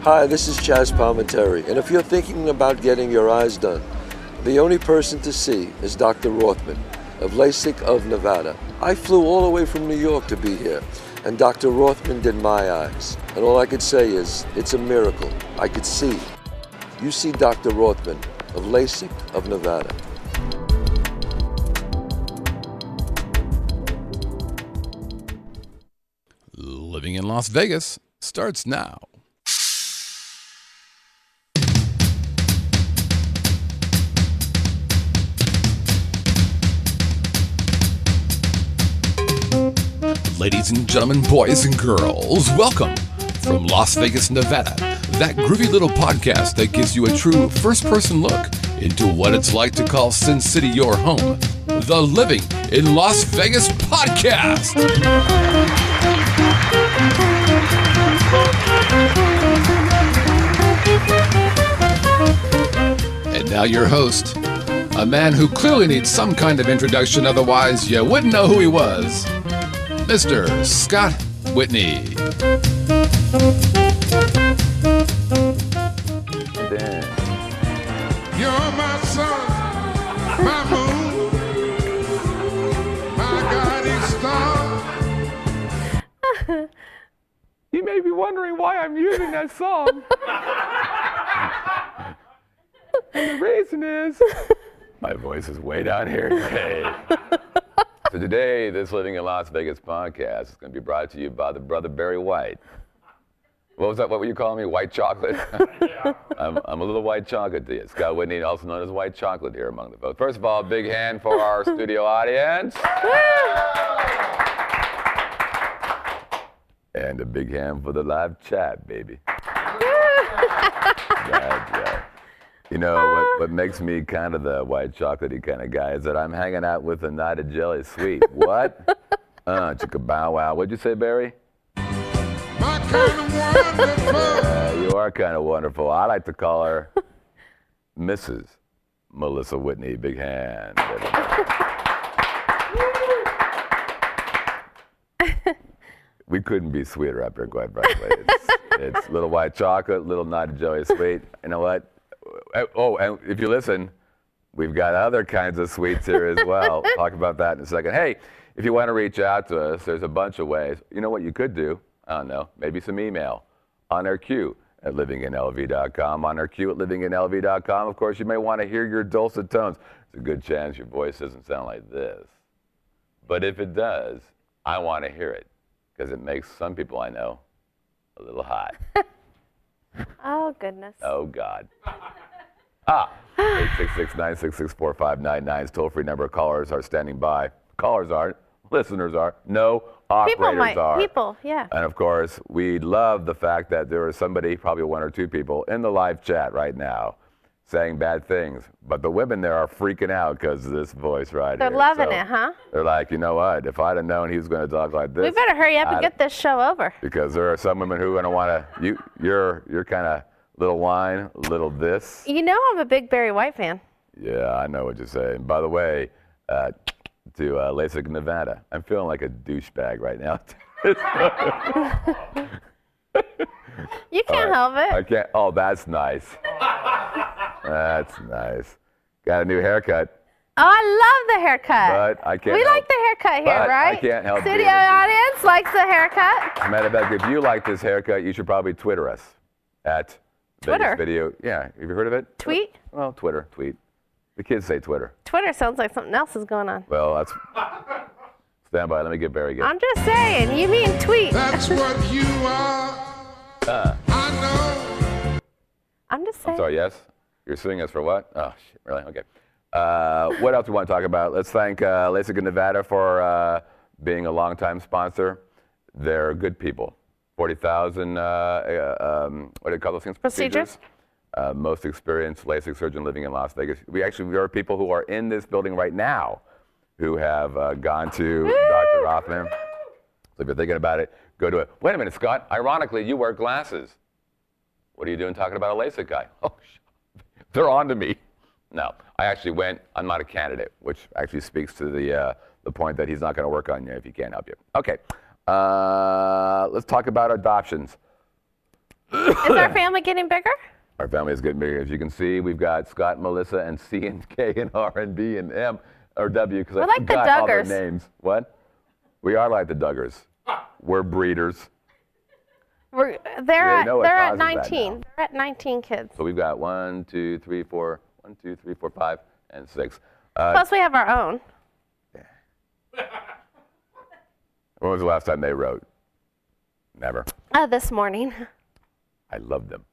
Hi, this is Chaz Palminteri, and if you're thinking about getting your eyes done, the only person to see is Dr. Rothman of LASIK of Nevada. I flew all the way from New York to be here, and Dr. Rothman did my eyes. And all I could say is, it's a miracle. I could see. You see Dr. Rothman of LASIK of Nevada. Living in Las Vegas starts now. Ladies and gentlemen, boys and girls, welcome from Las Vegas, Nevada, that groovy little podcast that gives you a true first-person look into what it's like to call Sin City your home, the Living in Las Vegas podcast. And now your host, a man who clearly needs some kind of introduction, otherwise you wouldn't know who he was, Mr. Scott Whitney. You're my sun, my moon, my guiding star. You may be wondering why I'm using that song. And the reason is, my voice is way down here today. So today, this Living in Las Vegas podcast is going to be brought to you by the brother Barry White. What was that? What were you calling me? White chocolate? Yeah. I'm a little white chocolate to you. Scott Whitney, also known as White Chocolate here among the folks. First of all, big hand for our studio audience. And a big hand for the live chat, baby. Yeah. You know, what makes me kind of the white chocolatey kind of guy is that I'm hanging out with a night of jelly sweet. What? Chicka bow wow. What'd you say, Barry? My kind of wonderful. Yeah, you are kind of wonderful. I like to call her Mrs. Melissa Whitney. Big hand. We couldn't be sweeter up here, quite frankly. It's little white chocolate, little night of jelly sweet. You know what? Oh, and if you listen, we've got other kinds of sweets here as well. Talk about that in a second. Hey, if you want to reach out to us, there's a bunch of ways. You know what you could do? I don't know, maybe some email on our queue at livinginlv.com, on our queue at livinginlv.com. Of course, you may want to hear your dulcet tones. There's a good chance your voice doesn't sound like this. But if it does, I want to hear it because it makes some people I know a little hot. Oh, goodness. Oh, God. 866-966-4599 is toll-free number. Callers are standing by. Callers aren't. Listeners are. No, operators are. People, yeah. And, of course, we love the fact that there is somebody, probably one or two people, in the live chat right now saying bad things. But the women there are freaking out because of this voice right They're here. loving it, huh? They're like, you know what? If I'd have known he was going to talk like this. We better hurry up and get this show over. Because there are some women who are going to want to, you're kind of little wine, little this. You know I'm a big Barry White fan. Yeah, I know what you're saying. By the way, to LASIK, Nevada, I'm feeling like a douchebag right now. You can't help it. I can't. Oh, that's nice. That's nice. Got a new haircut. Oh, I love the haircut. But I can't. We like the haircut here, but right? I can't help Studio audience likes the haircut. As a matter of fact, if you like this haircut, you should probably Twitter us at Twitter. Vegas Video. Yeah, have you heard of it? Tweet? Well, Twitter, tweet. The kids say Twitter. Twitter sounds like something else is going on. Well, that's. Stand by. Let me get Barry again. I'm just saying. You mean tweet? That's what you are. I know. I'm just saying. I'm sorry. Yes. You're suing us for what? Oh, shit, really? Okay. What else do we want to talk about? Let's thank LASIK in Nevada for being a longtime sponsor. They're good people. 40,000, what do you call those things? Procedures. Most experienced LASIK surgeon living in Las Vegas. We are people who are in this building right now who have gone to Dr. Rothman. So if you're thinking about it, go to it. Wait a minute, Scott. Ironically, you wear glasses. What are you doing talking about a LASIK guy? Oh, they're on to me. No, I actually went. I'm not a candidate, which actually speaks to the point that he's not going to work on you if he can't help you. Okay, let's talk about adoptions. Is our family getting bigger? Our family is getting bigger. As you can see, we've got Scott, Melissa, and C and K and R and B and M or W because I like the forgot all their Duggars. names. What? We are like the Duggars. We're breeders. They're Yeah, you know what at causes that 19. now. They're at 19 kids. So we've got 1, 2, 3, 4, 5, and 6. Plus we have our own. When was the last time they wrote? Never. This morning. I love them.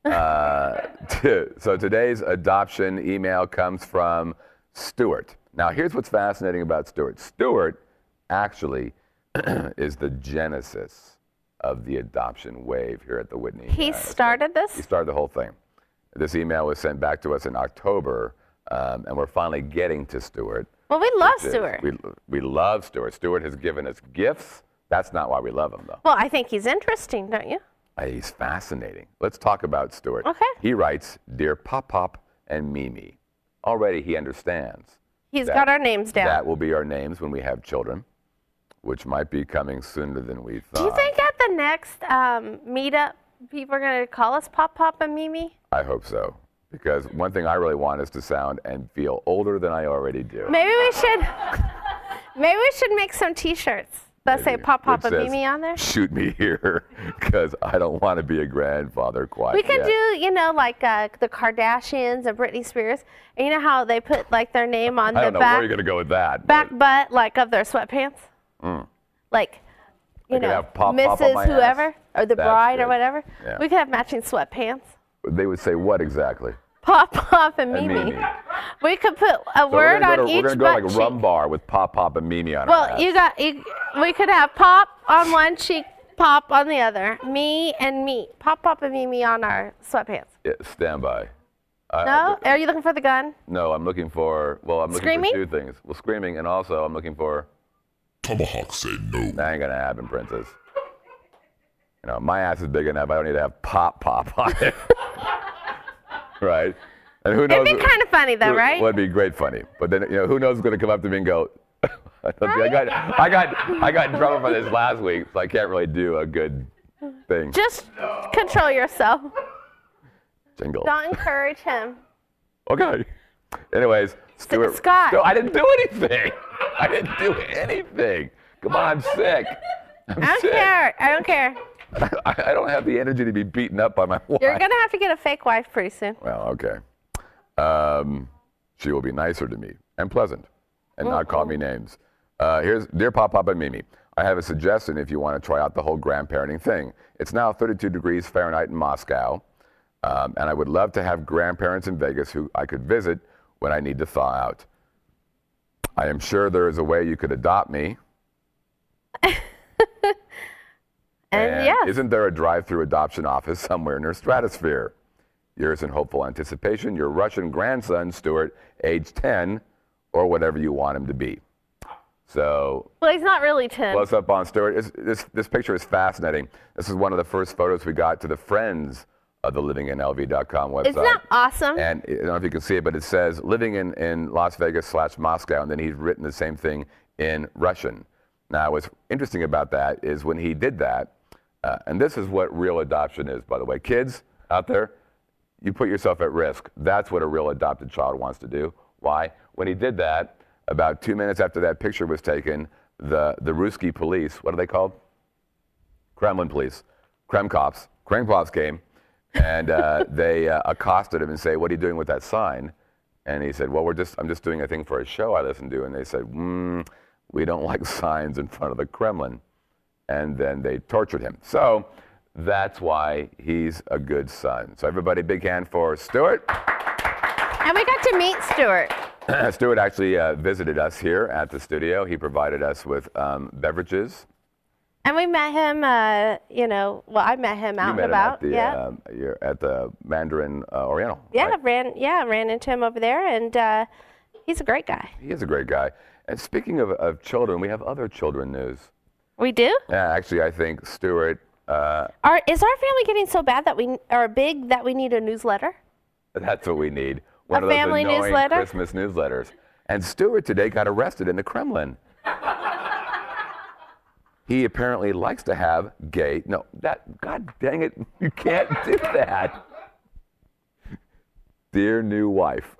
So today's adoption email comes from Stuart. Now, here's what's fascinating about Stuart. Stuart actually is the genesis of the adoption wave here at the Whitney. He started this? He started the whole thing. This email was sent back to us in October, and we're finally getting to Stuart. Well, we love which is- Stuart. We love Stuart. Stuart has given us gifts. That's not why we love him, though. Well, I think he's interesting, don't you? He's fascinating. Let's talk about Stuart. Okay. He writes, Dear Pop Pop and Mimi. Already he understands. He's that- got our names down. That will be our names when we have children, which might be coming sooner than we thought. Do you think at the next meetup, people are going to call us Pop Pop and Mimi? I hope so. Because one thing I really want is to sound and feel older than I already do. Maybe we should make some T-shirts that say Pop Pop Which and says, Mimi on there. Shoot me here, because I don't want to be a grandfather quite We could yet. do, like the Kardashians and Britney Spears. And you know how they put like their name on I the don't know where back you're going to go with that. back but butt like of their sweatpants? Like, I could have Pop Pop on Mrs. my ass. Whoever or the That's bride good. or whatever. Yeah. We could have matching sweatpants. They would say what exactly? Pop Pop and And Mimi. Mimi. We could put a So word on we're each going to go butt like cheek. Rum Bar with Pop Pop and Mimi on our Well, ass. we could have Pop on one cheek, Pop on the other. Me and me. Pop Pop and Mimi on our sweatpants. Yeah, stand by. No? Are you looking for the gun? No, I'm looking for, Screaming? for two things. Well, screaming, and also I'm looking for, Tomahawk said no. that ain't going to happen, princess. You know, my ass is big enough. I don't need to have Pop Pop on it. Right? And who knows? It'd be kind of funny though, right? Well, it'd be great funny. But then, who knows who's going to come up to me and go, I got in trouble for this last week, so I can't really do a good thing. Just control yourself. Jingle. Don't encourage him. Okay. Anyways, Stuart. Scott. No, I didn't do anything. I didn't do anything. Come on, I'm sick. I don't care. I don't have the energy to be beaten up by my wife. You're going to have to get a fake wife pretty soon. Well, okay. She will be nicer to me and pleasant and not call me names. Here's Dear Pop Pop and Mimi. I have a suggestion if you want to try out the whole grandparenting thing. It's now 32 degrees Fahrenheit in Moscow, and I would love to have grandparents in Vegas who I could visit when I need to thaw out. I am sure there is a way you could adopt me. And yes. Isn't there a drive-through adoption office somewhere near Stratosphere? Yours in hopeful anticipation, your Russian grandson, Stuart, age 10, or whatever you want him to be. So, Well, he's not really 10. close up on Stuart. This picture is fascinating. This is one of the first photos we got to the friends of the livinginlv.com website. Isn't that awesome? And I don't know if you can see it, but it says living in Las Vegas / Moscow, and then he's written the same thing in Russian. Now, what's interesting about that is when he did that, and this is what real adoption is, by the way. Kids out there, you put yourself at risk. That's what a real adopted child wants to do. Why? When he did that, about 2 minutes after that picture was taken, the Ruski police, what are they called? Kremlin police, Kremcops came, and they accosted him and say, "What are you doing with that sign?" And he said, "Well, I'm just doing a thing for a show I listen to." And they said, "We don't like signs in front of the Kremlin." And then they tortured him. So that's why he's a good son. So everybody, big hand for Stuart. And we got to meet Stuart. Stuart actually visited us here at the studio. He provided us with beverages. And we met him, I met him out You and met about. him Yeah. you're at the Mandarin Oriental. Yeah, right? ran into him over there, and he's a great guy. He is a great guy. And speaking of children, we have other children news. We do? Yeah, actually, I think Stuart. Is our family getting so bad that we are big that we need a newsletter? That's what we need. One A of those family annoying newsletter? Christmas newsletters. And Stuart today got arrested in the Kremlin. he apparently likes to have gay. No, God dang it, you can't do that. Dear new wife,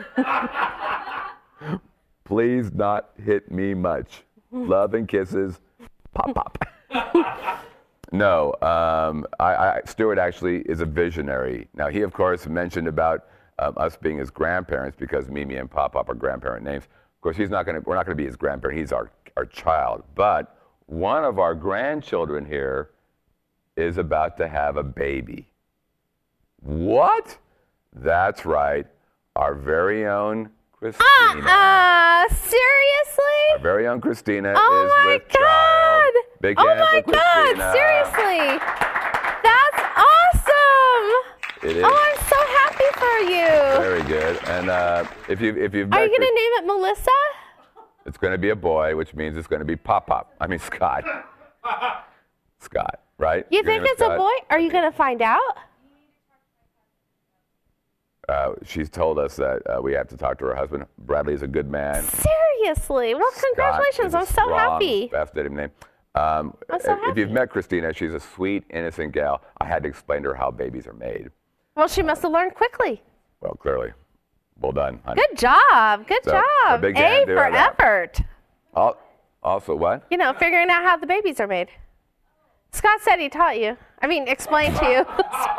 please not hit me much. Love and kisses, pop, pop. No, Stuart actually is a visionary. Now, he, of course, mentioned about us being his grandparents because Mimi and Pop Pop are grandparent names. Of course, we're not going to be his grandparent. He's our child. But one of our grandchildren here is about to have a baby. What? That's right. Our very own Christina. Seriously? Our very own Christina is my with God. child. Big Oh hand my for Christina. God, seriously. That's awesome. It is. Oh, I'm so happy for you. Very good. And if you've Are met you going to name it Melissa? it's going to be a boy, which means it's going to be Pop. I mean, Scott. Scott, right? You Your think name is it's a Scott? boy? Are you going to find out? She's told us that we have to talk to her husband. Bradley is a good man. Seriously. Well, congratulations. Scott I'm is a so strong, happy. Fascinating name. I'm so If happy. you've met Christina, she's a sweet, innocent gal. I had to explain to her how babies are made. Well, she must have learned quickly. Well, clearly. Well done, honey. Good job. Good So, a job. big A hand to for her that. effort. Also, what? You know, figuring out how the babies are made. Scott said he taught you. I mean, explained to you.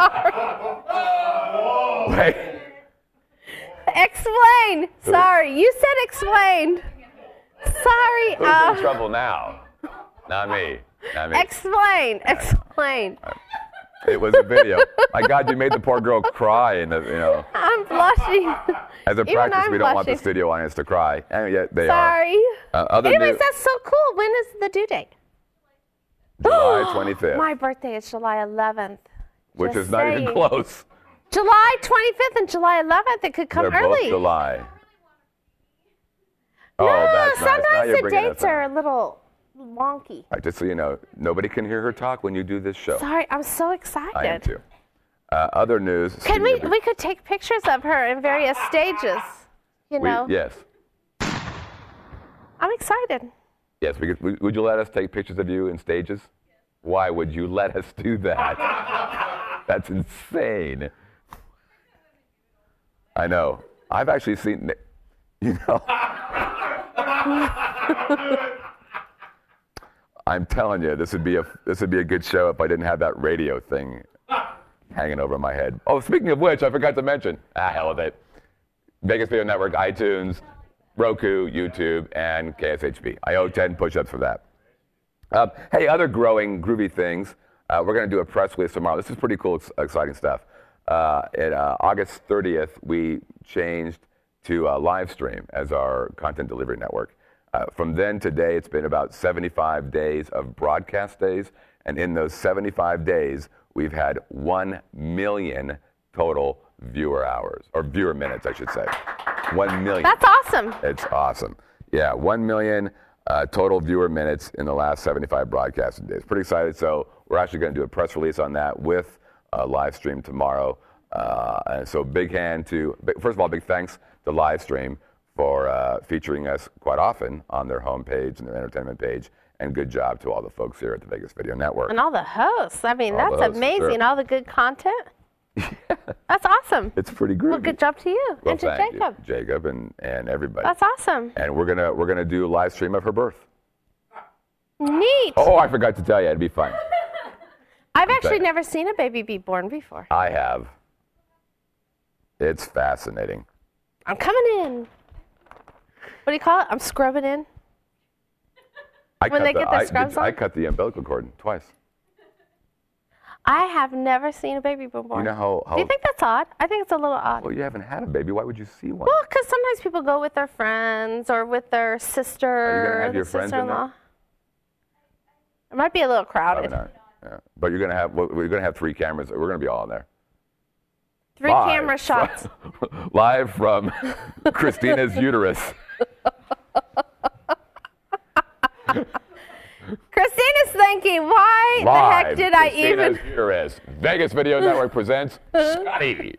Sorry. Wait. Explain. Sorry. You said explain. Sorry. Who's in trouble now? Not me. Not me. Explain. Explain. It was a video. My God, you made the poor girl cry. I'm blushing. As a Even practice, I'm we don't want the blushing. studio audience to cry. And yet they Sorry. are. Other Anyways, news, that's so cool. When is the due date? July 25th, My birthday is July 11th. which just is not even saying. close. July 25th and July 11th. It could come They're early. both July. No, that's nice. Now sometimes you're the bringing dates us in. are a little wonky. All right, just so you know, nobody can hear her talk when you do this show. Sorry, I'm so excited. I am too. Other news. Can we could take pictures of her in various stages. You know. Yes. I'm excited. Yes, would you let us take pictures of you in stages? Why would you let us do that? That's insane. I know. I've actually seen, I'm telling you, this would be a good show if I didn't have that radio thing hanging over my head. Oh, speaking of which, I forgot to mention. Hell with it. Vegas Video Network, iTunes, Roku, YouTube, and KSHP. I owe 10 push-ups for that. Hey, other growing, groovy things. We're going to do a press release tomorrow. This is pretty cool, exciting stuff. August 30th, we changed to live stream as our content delivery network. From then to today, it's been about 75 days of broadcast days. And in those 75 days, we've had 1 million total viewer hours, or viewer minutes, I should say. 1 million. That's awesome. It's awesome. Yeah, 1 million total viewer minutes in the last 75 broadcasting days. Pretty excited. So we're actually going to do a press release on that with a live stream tomorrow. And so first of all, big thanks to Livestream for featuring us quite often on their homepage and their entertainment page. And good job to all the folks here at the Vegas Video Network. And all the hosts. I mean, All the that's hosts, amazing. sure. All the good content. That's awesome. It's pretty groovy. Well, good job to you Well, and to thank Jacob. you, Jacob and everybody. That's awesome. And we're gonna do a live stream of her birth. Neat. Oh, I forgot to tell you, it'd be fun. I've actually thank- never seen a baby be born before. I have. It's fascinating. I'm coming in. What do you call it? I'm scrubbing in. When they get their scrubs on? I cut the umbilical cord twice. I have never seen a baby be born. You know how Do you think that's odd? I think it's a little odd. well, you haven't had a baby. Why would you see one? Well, because sometimes people go with their friends or with their sister. Are you gonna have or your the friends in there? sister-in-law. It might be a little crowded. Probably not. Yeah. But we're gonna have 3 cameras. We're gonna be all in there. 3 Live camera shots. Live from Christina's uterus. Christina's thinking, why the heck Live, did I Christina's even? uterus. Vegas Video Network presents Scotty.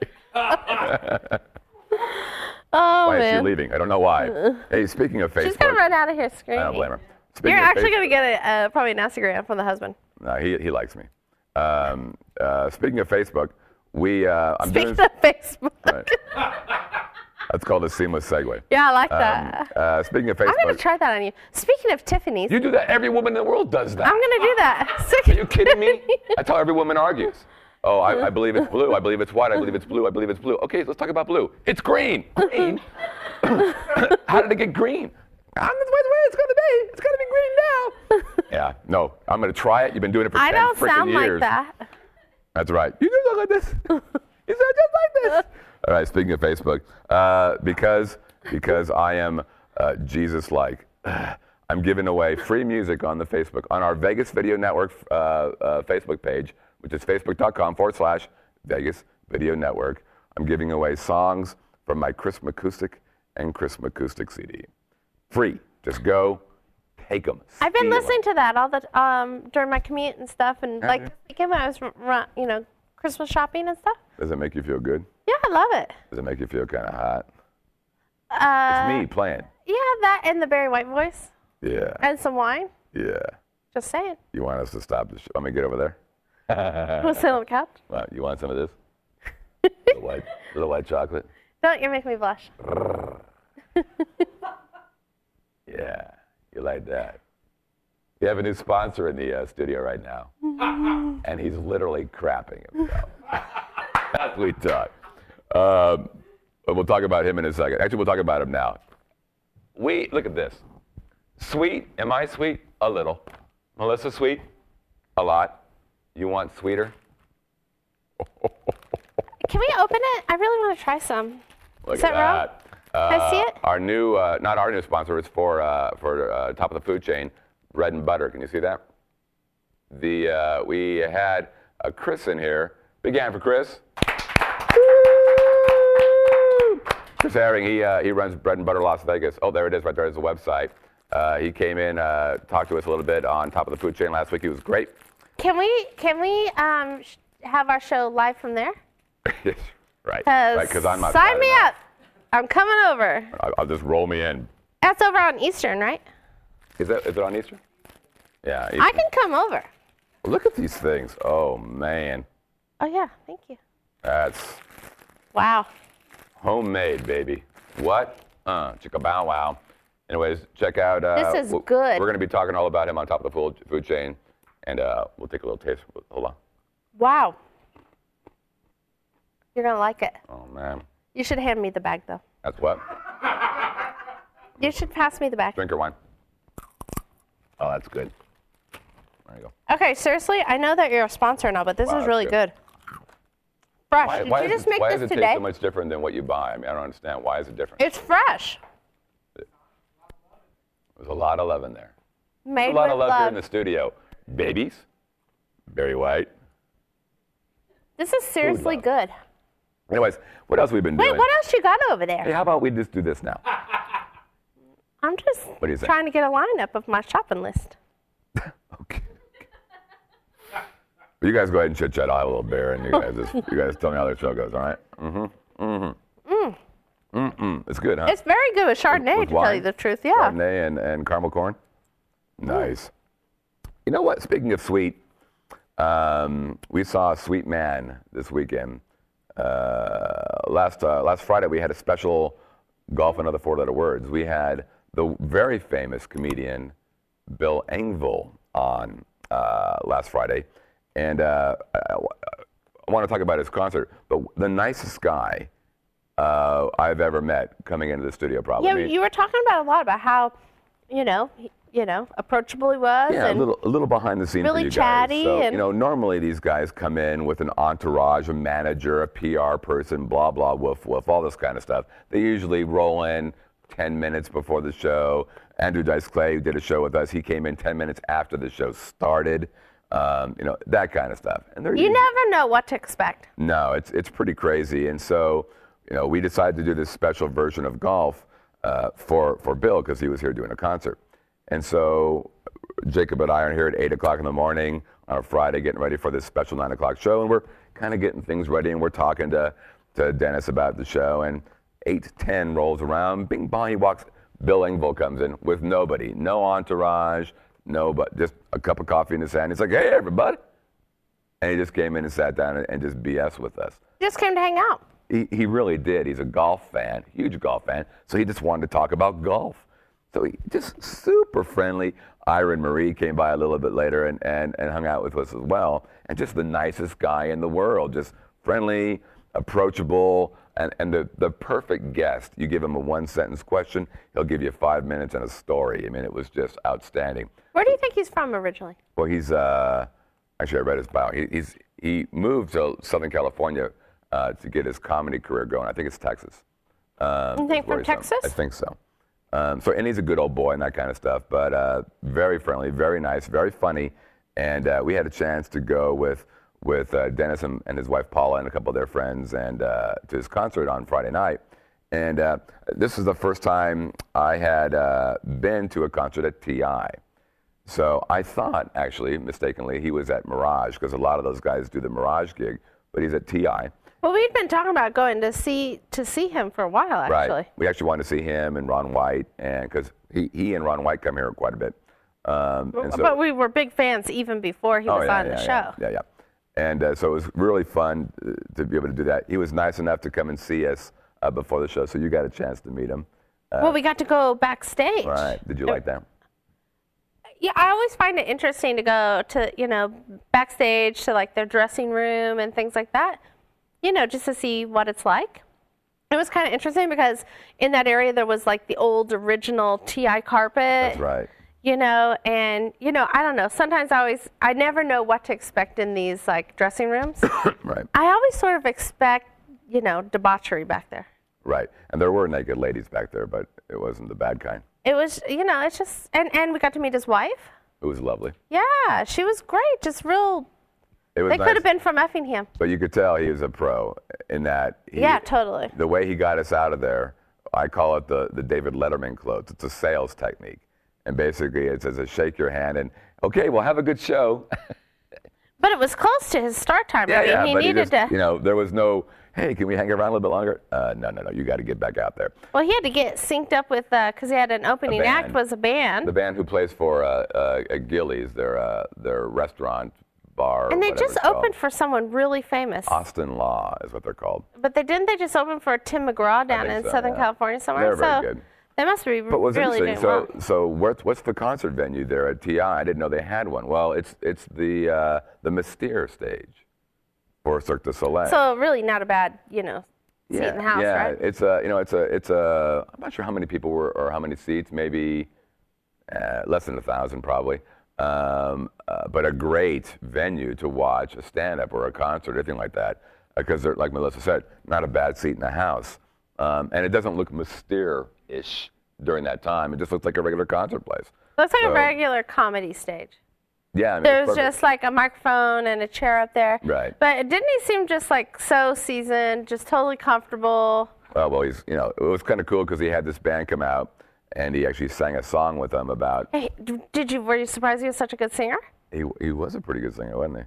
Oh, Why is she man. leaving? I don't know why. Hey, speaking of Facebook. She's going to run out of here I screaming. don't blame her. Speaking You're of actually face- going to get probably an Instagram from the husband. No, he likes me. Speaking of Facebook, I'm Speaking doing. of Facebook. Right. That's called a seamless segue. Yeah, I like that. Speaking of I'm going Facebook, to try that on you. Speaking of Tiffany's, you do that. Every woman in the world does that. I'm going to do that. Are you kidding me? That's how every woman argues. Oh, I believe it's blue. I believe it's white. I believe it's blue. I believe it's blue. Okay, let's talk about blue. It's green. Green? How did it get green? That's the way it's going to be. It's going to be green now. Yeah, no, I'm going to try it. You've been doing it for 10 I don't freaking sound years. like that. That's right. You do look like this. You sound just like this. All right, speaking of Facebook, because I am Jesus-like, I'm giving away free music on the Facebook, on our Vegas Video Network Facebook page, which is facebook.com/Vegas Video Network. I'm giving away songs from my Chris McCoustic and Chris McCoustic CD. Free. Just go, take them. I've been listening to that all the during my commute and stuff, and like this weekend when I was Christmas shopping and stuff. Does it make you feel good? Yeah, I love it. Does it make you feel kind of hot? It's me playing. Yeah, that and the Barry White voice Yeah. and some wine. Yeah. Just saying. You want us to stop the show? Want me to get over there? We'll sit on the couch. What, you want some of this? little white chocolate? Don't you make me blush. Yeah. You like that? We have a new sponsor in the studio right now. And he's literally crapping himself. As we talk. But we'll talk about him in a second. Actually, we'll talk about him now. Look at this. Sweet. Am I sweet? A little. Melissa sweet? A lot. You want sweeter? Can we open it? I really want to try some. Look Is that wrong? Can I see it? Our new, not our new sponsor, it's for top of the food chain, bread and butter. Can you see that? We had Chris in here. Big hand for Chris. Chris Herring, he runs Bread and Butter Las Vegas. Oh, there it is, right there is the website. He came in, talked to us a little bit on top of the food chain last week. He was great. Can we have our show live from there? Right, because I'm not. Sign me up. I'm coming over. I'll just roll me in. That's over on Eastern, right? Is it on Easter? Yeah. Easter. I can come over. Look at these things. Oh man. Oh yeah, thank you. That's Wow. homemade, baby. What? Chicka bow wow. Anyways, check out. This is good. We're going to be talking all about him on top of the food chain, and we'll take a little taste. Hold on. Wow. You're gonna like it. Oh man. You should hand me the bag though. That's what? You should pass me the bag. Drink your wine. Oh, that's good. There you go. Okay, seriously, I know that you're a sponsor now, but this Wow, is really that's good. Fresh. Did you just make why this does it today? taste so much different than what you buy? I mean, I don't understand. Why is it different? It's fresh. There's a lot of love in there. Made A lot with of love here love. in the studio. Babies. Barry White. This is seriously love. good. Anyways, what else we've been doing? Wait, what else you got over Hey, there? how about we just do this now? I'm just What do you think? trying to get a lineup of my shopping list. Okay. Well, you guys go ahead and chit chat. I'll have a little beer, and you guys tell me how the show goes. All right? It's good, huh? It's very good with Chardonnay, With to tell wine? you the truth. Yeah. Chardonnay and caramel corn. Nice. You know what? Speaking of sweet, we saw Sweet Man this weekend. Last Friday, we had a special Golf and Other Four-Letter Words. We had the very famous comedian Bill Engvall on last Friday. And I want to talk about his concert. But the nicest guy I've ever met coming into the studio, probably. Yeah, I mean, you were talking about a lot about how, approachable he was. yeah, and a little behind the scenes really for you chatty guys. So, and- normally these guys come in with an entourage, a manager, a PR person, blah, blah, woof, woof, all this kind of stuff. They usually roll in 10 minutes before the show. Andrew Dice Clay, who did a show with us, he came in 10 minutes after the show started. That kind of stuff. And they're you never know what to expect. No, it's pretty crazy. And so, we decided to do this special version of golf for Bill because he was here doing a concert. And so Jacob and I are here at 8 o'clock in the morning on a Friday getting ready for this special 9 o'clock show. And we're kind of getting things ready, and we're talking to Dennis about the show. And 8:10 rolls around. Bing bong, he walks Bill Engvall comes in with nobody, no entourage, but just a cup of coffee in his hand. He's like, hey, everybody. And he just came in and sat down and just BS with us. Just came to hang out. He really did. He's a golf fan, huge golf fan. So he just wanted to talk about golf. So he just super friendly. Ira and Marie came by a little bit later and hung out with us as well. And just the nicest guy in the world, just friendly, approachable, and the perfect guest. You give him a one-sentence question, he'll give you 5 minutes and a story. I mean, it was just outstanding. Where do you think he's from originally? Well, he's actually I read his bio. He moved to Southern California to get his comedy career going. I think it's Texas. You think from Texas? I think so. And he's a good old boy and that kind of stuff, but very friendly, very nice, very funny. And we had a chance to go with Dennis and his wife Paula and a couple of their friends and to his concert on Friday night. And this is the first time I had been to a concert at TI. So I thought, actually, mistakenly, he was at Mirage, because a lot of those guys do the Mirage gig, but he's at TI. Well, we've been talking about going to see him for a while, actually. Right. We actually wanted to see him and Ron White, and because he and Ron White come here quite a bit. But we were big fans even before he was on the show. Yeah. And so it was really fun to be able to do that. He was nice enough to come and see us before the show, so you got a chance to meet him. Well, we got to go backstage. Right. Did you like that? Yeah, I always find it interesting to go to, backstage to like their dressing room and things like that, just to see what it's like. It was kind of interesting because in that area there was like the old original TI carpet. That's right. And, I don't know. Sometimes I never know what to expect in these like dressing rooms. Right. I always sort of expect, debauchery back there. Right. And there were naked ladies back there, but it wasn't the bad kind. It was, it's just, and we got to meet his wife. It was lovely. Yeah, she was great. Just real. It was they nice. could have been from Effingham. But you could tell he was a pro in that. Yeah, totally. The way he got us out of there, I call it the David Letterman quote. It's a sales technique. And basically it says, shake your hand and, okay, well, have a good show. But it was close to his start time. Yeah, he but needed to. There was no, hey, can we hang around a little bit longer? No, you got to get back out there. Well, he had to get synced up with, because he had an opening act was a band. The band who plays for Gillies, their restaurant, bar. And they just opened for someone really famous. Austin Law is what they're called. But didn't they just open for Tim McGraw down in Southern California somewhere? They're very good. They must be But what's really interesting, doing well. so what's the concert venue there at TI? I didn't know they had one. Well, it's the Mystere stage for Cirque du Soleil. So really not a bad, seat in the house, right? It's a I'm not sure how many people were or how many seats, maybe less than 1,000 probably. But a great venue to watch a stand-up or a concert, anything like that, because like Melissa said, not a bad seat in the house. And it doesn't look Mystere-ish during that time. It just looks like a regular concert place. Looks like a regular comedy stage. Yeah, I mean, there's just like a microphone and a chair up there. Right. But didn't he seem just like so seasoned, just totally comfortable? Well, he's, it was kind of cool because he had this band come out and he actually sang a song with them about. Hey, were you surprised he was such a good singer? He was a pretty good singer, wasn't he?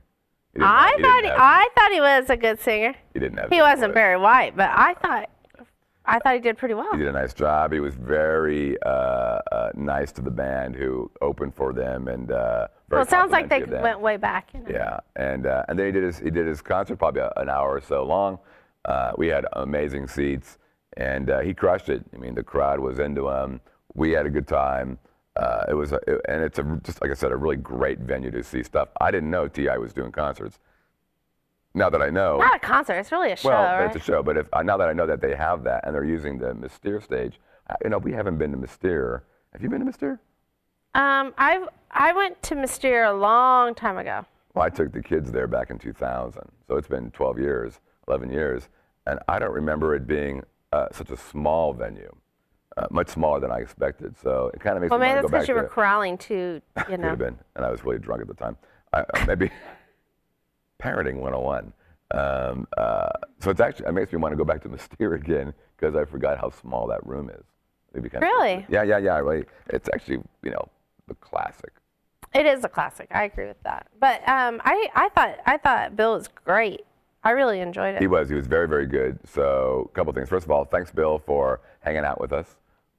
I thought he was a good singer. He didn't have. He wasn't very white, but I thought he did pretty well. He did a nice job. He was very nice to the band who opened for them, and very well, it sounds like they complimentary of them. went way back. Yeah, and then he did his concert probably an hour or so long. We had amazing seats, and he crushed it. I mean, the crowd was into him. We had a good time. And it's just like I said, a really great venue to see stuff. I didn't know TI was doing concerts. Now that I know, not a concert, it's really a show. Well, it's a show. But now that I know that they have that and they're using the Mystere stage, we haven't been to Mystere. Have you been to Mystere? I went to Mystere a long time ago. Well, I took the kids there back in 2000, so it's been 11 years, and I don't remember it being such a small venue. Much smaller than I expected, so it kind of makes me want to go back. Well, maybe that's because you were corralling too, Could have been, and I was really drunk at the time. Maybe parenting 101. So it makes me want to go back to Mystere again because I forgot how small that room is. Really? Yeah. Really, it's actually the classic. It is a classic. I agree with that. But I thought Bill was great. I really enjoyed it. He was very, very good. So a couple things. First of all, thanks, Bill, for hanging out with us.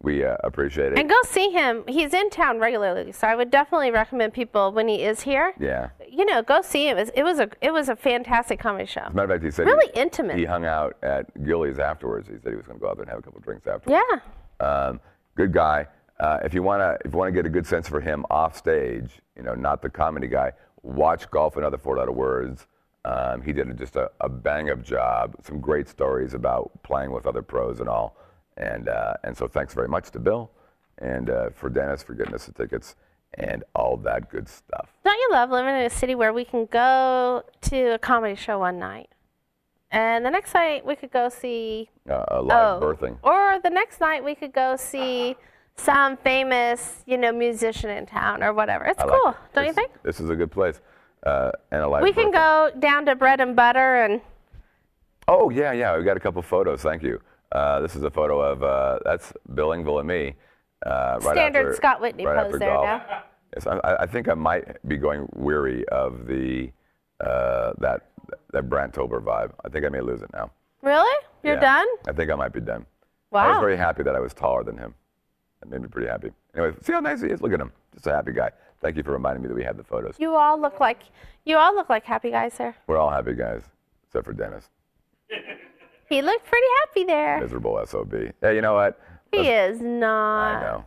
We appreciate it. And go see him. He's in town regularly, so I would definitely recommend people when he is here. Yeah. You know, go see him. It was a fantastic comedy show. As a matter of fact, he said really intimate. He hung out at Gillies afterwards. He said he was going to go out there and have a couple of drinks afterwards. Yeah. Good guy. If you want to get a good sense for him off stage, you know, not the comedy guy, watch Golf and Other Four-Letter Words. He did just a bang-up job. Some great stories about playing with other pros and all. And so thanks very much to Bill and for Dennis for getting us the tickets and all that good stuff. Don't you love living in a city where we can go to a comedy show one night, and the next night we could go see a live birthing, or the next night we could go see some famous, you know, musician in town or whatever. It's cool, don't you think? This is a good place. And a live we can birthing. go down to Bread and Butter and. Oh yeah, we got a couple photos. Thank you. This is a photo of that's Bill Engvall and me. Standard Scott Whitney right pose after there golf. now. Yes, I think I might be going weary of the that Brant Tober vibe. I think I may lose it now. Really? You're done? I think I might be done. Wow. I was very happy that I was taller than him. That made me pretty happy. Anyway, see how nice he is? Look at him. Just a happy guy. Thank you for reminding me that we had the photos. You all look like happy guys there. We're all happy guys, except for Dennis. He looked pretty happy there. Miserable SOB. Hey, you know what? He is not. I know.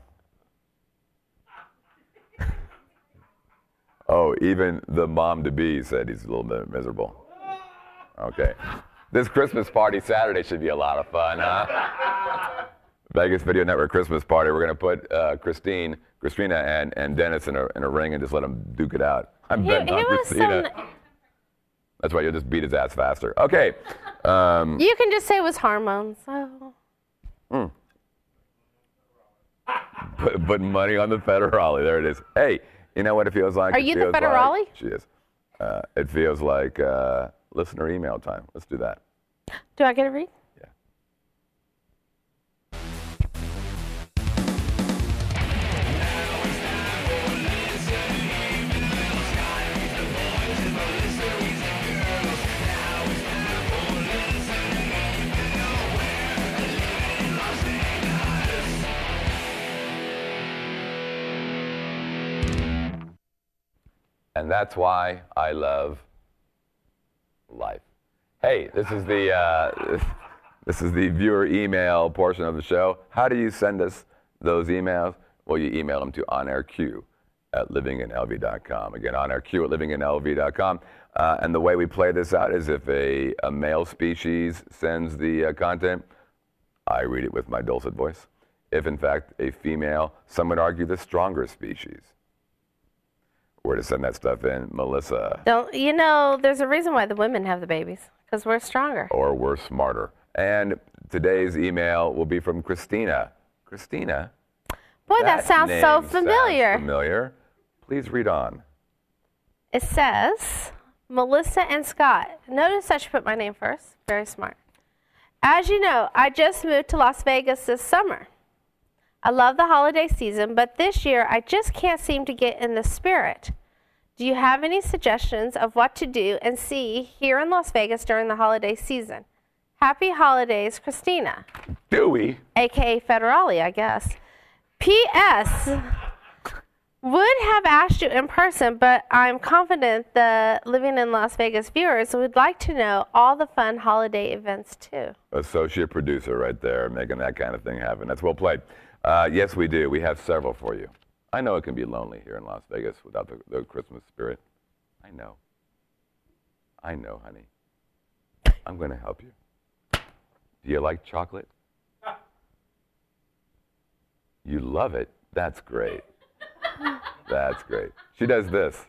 Oh, even the mom-to-be said he's a little bit miserable. Okay. This Christmas party Saturday should be a lot of fun, huh? Vegas Video Network Christmas party. We're going to put Christina and Dennis in a ring and just let them duke it out. I'm betting on Christina. That's right, you'll just beat his ass faster. Okay. You can just say it was hormones. Oh. Put money on the Federale. There it is. Hey, you know what it feels like? Are you the Federale? Like, she is. It feels like listener email time. Let's do that. Do I get a read? Yeah. And that's why I love life. Hey, this is the viewer email portion of the show. How do you send us those emails? Well, you email them to onairq@livinginlv.com. Again, onairq@livinginlv.com. And the way we play this out is if a male species sends the content, I read it with my dulcet voice. If, in fact, a female, some would argue the stronger species, where to send that stuff in, Melissa. There's a reason why the women have the babies, because we're stronger. Or we're smarter. And today's email will be from Christina. Christina. Boy, that sounds so familiar. Sounds familiar. Please read on. It says, Melissa and Scott. Notice I should put my name first. Very smart. As you know, I just moved to Las Vegas this summer. I love the holiday season, but this year I just can't seem to get in the spirit. Do you have any suggestions of what to do and see here in Las Vegas during the holiday season? Happy holidays, Christina. Dewey. AKA Federale, I guess. P.S. Would have asked you in person, but I'm confident the Living in Las Vegas viewers would like to know all the fun holiday events too. Associate producer right there, making that kind of thing happen. That's well played. Yes, we do. We have several for you. I know it can be lonely here in Las Vegas without the Christmas spirit. I know. I know, honey. I'm going to help you. Do you like chocolate? You love it? That's great. That's great. She does this.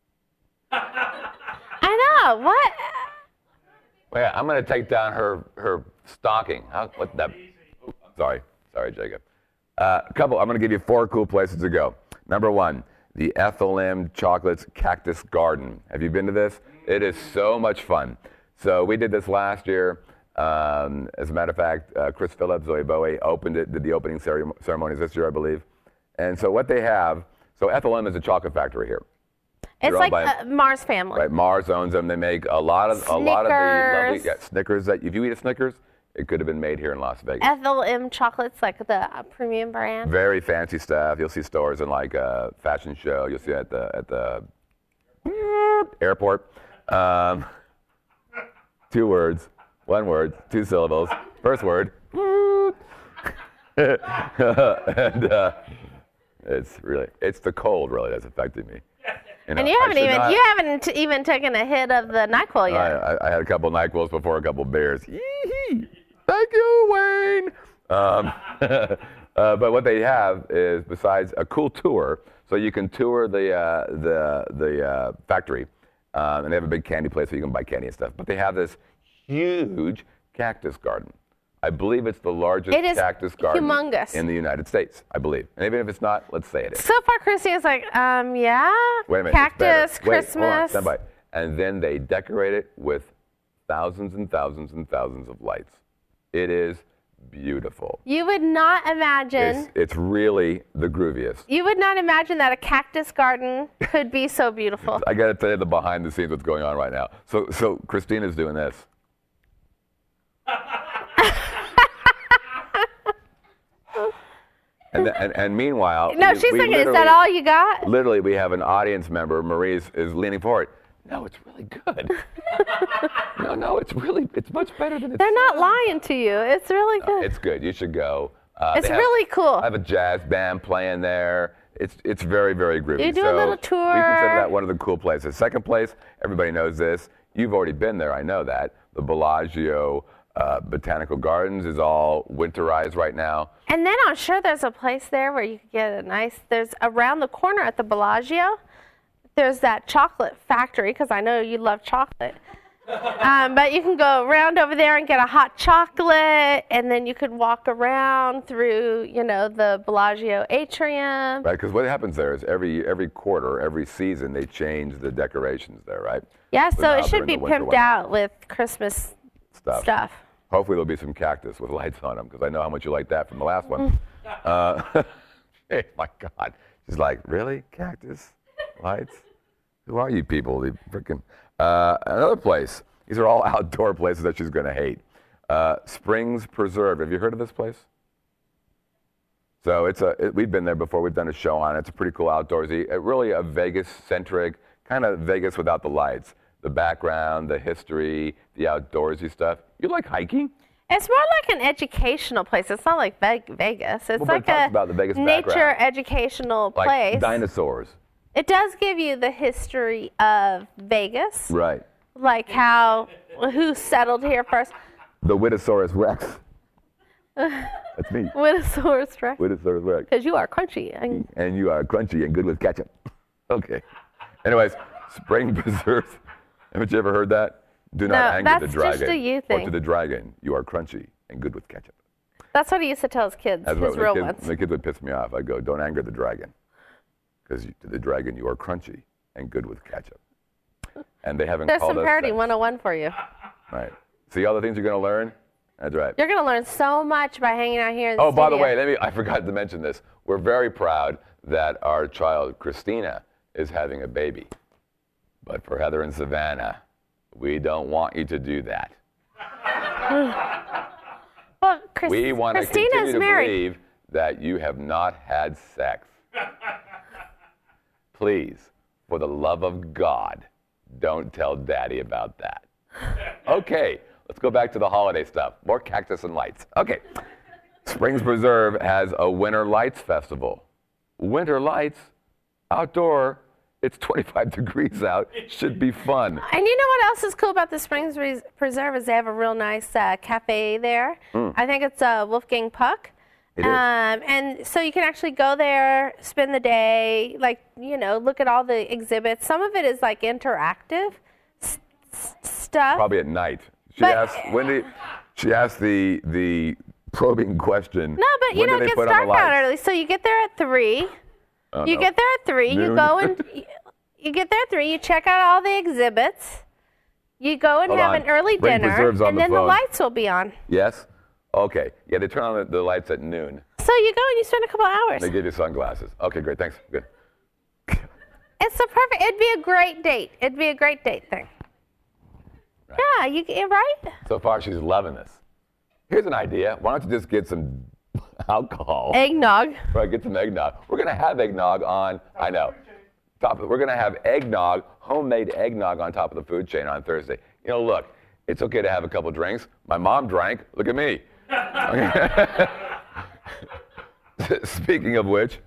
I know. What? Wait, I'm going to take down her stocking. What the? Sorry, Jacob. I'm going to give you 4 cool places to go. Number 1, the Ethel M. Chocolates Cactus Garden. Have you been to this? It is so much fun. So we did this last year. As a matter of fact, Chris Phillips, Zoe Bowie opened it, did the opening ceremonies this year, I believe. And so what they have, so Ethel M. is a chocolate factory here. It's like Mars family. Right, Mars owns them. They make a lot of the lovely Snickers. If you eat a Snickers, it could have been made here in Las Vegas. Ethel M chocolates, like the premium brand. Very fancy stuff. You'll see stores in like a fashion show. You'll see it at the airport. 2 words, 1 word, 2 syllables. First word. And it's the cold really that's affecting me. You know, And you haven't even taken a hit of the NyQuil yet. I had a couple NyQuils before a couple beers. Yee-hee. Thank you, Wayne. But what they have is, besides a cool tour, so you can tour the factory, and they have a big candy place so you can buy candy and stuff. But they have this huge cactus garden. I believe it's the largest cactus garden humongous. in the United States, I believe. And even if it's not, let's say it is. So far, Chrissy is like, yeah. Wait a minute. Cactus, Wait, Christmas. hold on, stand by. And then they decorate it with thousands and thousands and thousands of lights. It is beautiful. You would not imagine. It's really the grooviest. You would not imagine that a cactus garden could be so beautiful. I got to tell you the behind the scenes what's going on right now. So Christina's doing this. And meanwhile, No, she's thinking, is that all you got? Literally, we have an audience member, Maurice, is leaning forward. No, it's really good. No, it's much better than it's. They're not lying to you. It's really good. It's good. You should go. It's really cool. I have a jazz band playing there. It's very, very groovy. You do a little tour. We consider that one of the cool places. Second place, everybody knows this. You've already been there. I know that. The Bellagio Botanical Gardens is all winterized right now. And then I'm sure there's a place there where you could get there's around the corner at the Bellagio, there's that chocolate factory, because I know you love chocolate. But you can go around over there and get a hot chocolate, and then you could walk around through, the Bellagio atrium. Right, because what happens there is every quarter, every season, they change the decorations there, right? Yeah, so now it they're should in be the winter pimped weather. out with Christmas stuff. Hopefully there'll be some cactus with lights on them, because I know how much you like that from the last one. Hey, my God. She's like, really? Cactus? Lights? Who are you people? The freaking another place. These are all outdoor places that she's going to hate. Springs Preserve. Have you heard of this place? So we've been there before. We've done a show on it. It's a pretty cool outdoorsy. Really a Vegas-centric, kind of Vegas without the lights. The background, the history, the outdoorsy stuff. You like hiking? It's more like an educational place. It's not like Vegas. It's Well, like but it talks a about the Vegas nature background. educational Like place. dinosaurs. It does give you the history of Vegas, Right. like who settled here first. The Wittosaurus Rex. That's me. Wittosaurus Rex. Wittosaurus Rex. Because you are crunchy. And you are crunchy and good with ketchup. Okay. Anyways, Spring Preserve. Haven't you ever heard that? Do not anger the that's dragon. just a you Or thing. to the dragon, you are crunchy and good with ketchup. That's what he used to tell his kids, That's his what real the ones. kids would piss me off. I'd go, don't anger the dragon. Because to the dragon, you are crunchy and good with ketchup. And they haven't There's called some us parody since. 101 for you. Right. See all the things you're going to learn? That's right. You're going to learn so much by hanging out here in the Oh, by the studio. way, I forgot to mention this. We're very proud that our child, Christina, is having a baby. But for Heather and Savannah, we don't want you to do that. Well, We want to Christina's continue to married. believe that you have not had sex. Please, for the love of God, don't tell Daddy about that. Okay, let's go back to the holiday stuff. More cactus and lights. Okay. Springs Preserve has a Winter Lights Festival. Winter lights, outdoor, it's 25 degrees out, should be fun. And you know what else is cool about the Springs Preserve is they have a real nice cafe there. I think it's Wolfgang Puck. It is. And so you can actually go there, spend the day, look at all the exhibits. Some of it is like interactive stuff. Probably at night. She But- asked, she asked the probing question. No, but when do it they gets put on the dark out lights? early. So you get there at 3. Oh, You no. get there at 3. You Noon. go and you get there at 3. You check out all the exhibits. You go and Hold have on. an early Spring dinner, Preserve's on and the then the phone. lights will be on. Yes? Okay. Yeah, they turn on the lights at noon. So you go and you spend a couple hours. They give you sunglasses. Okay, great. Thanks. Good. It's the perfect. It'd be a great date. It'd be a great date thing. Right. Yeah, right. So far, she's loving this. Here's an idea. Why don't you just get some alcohol? Eggnog. Right, get some eggnog. We're going to have eggnog on, I know. We're going to have eggnog, homemade eggnog on top of the food chain on Thursday. You know, look, it's okay to have a couple drinks. My mom drank. Look at me. Speaking of which,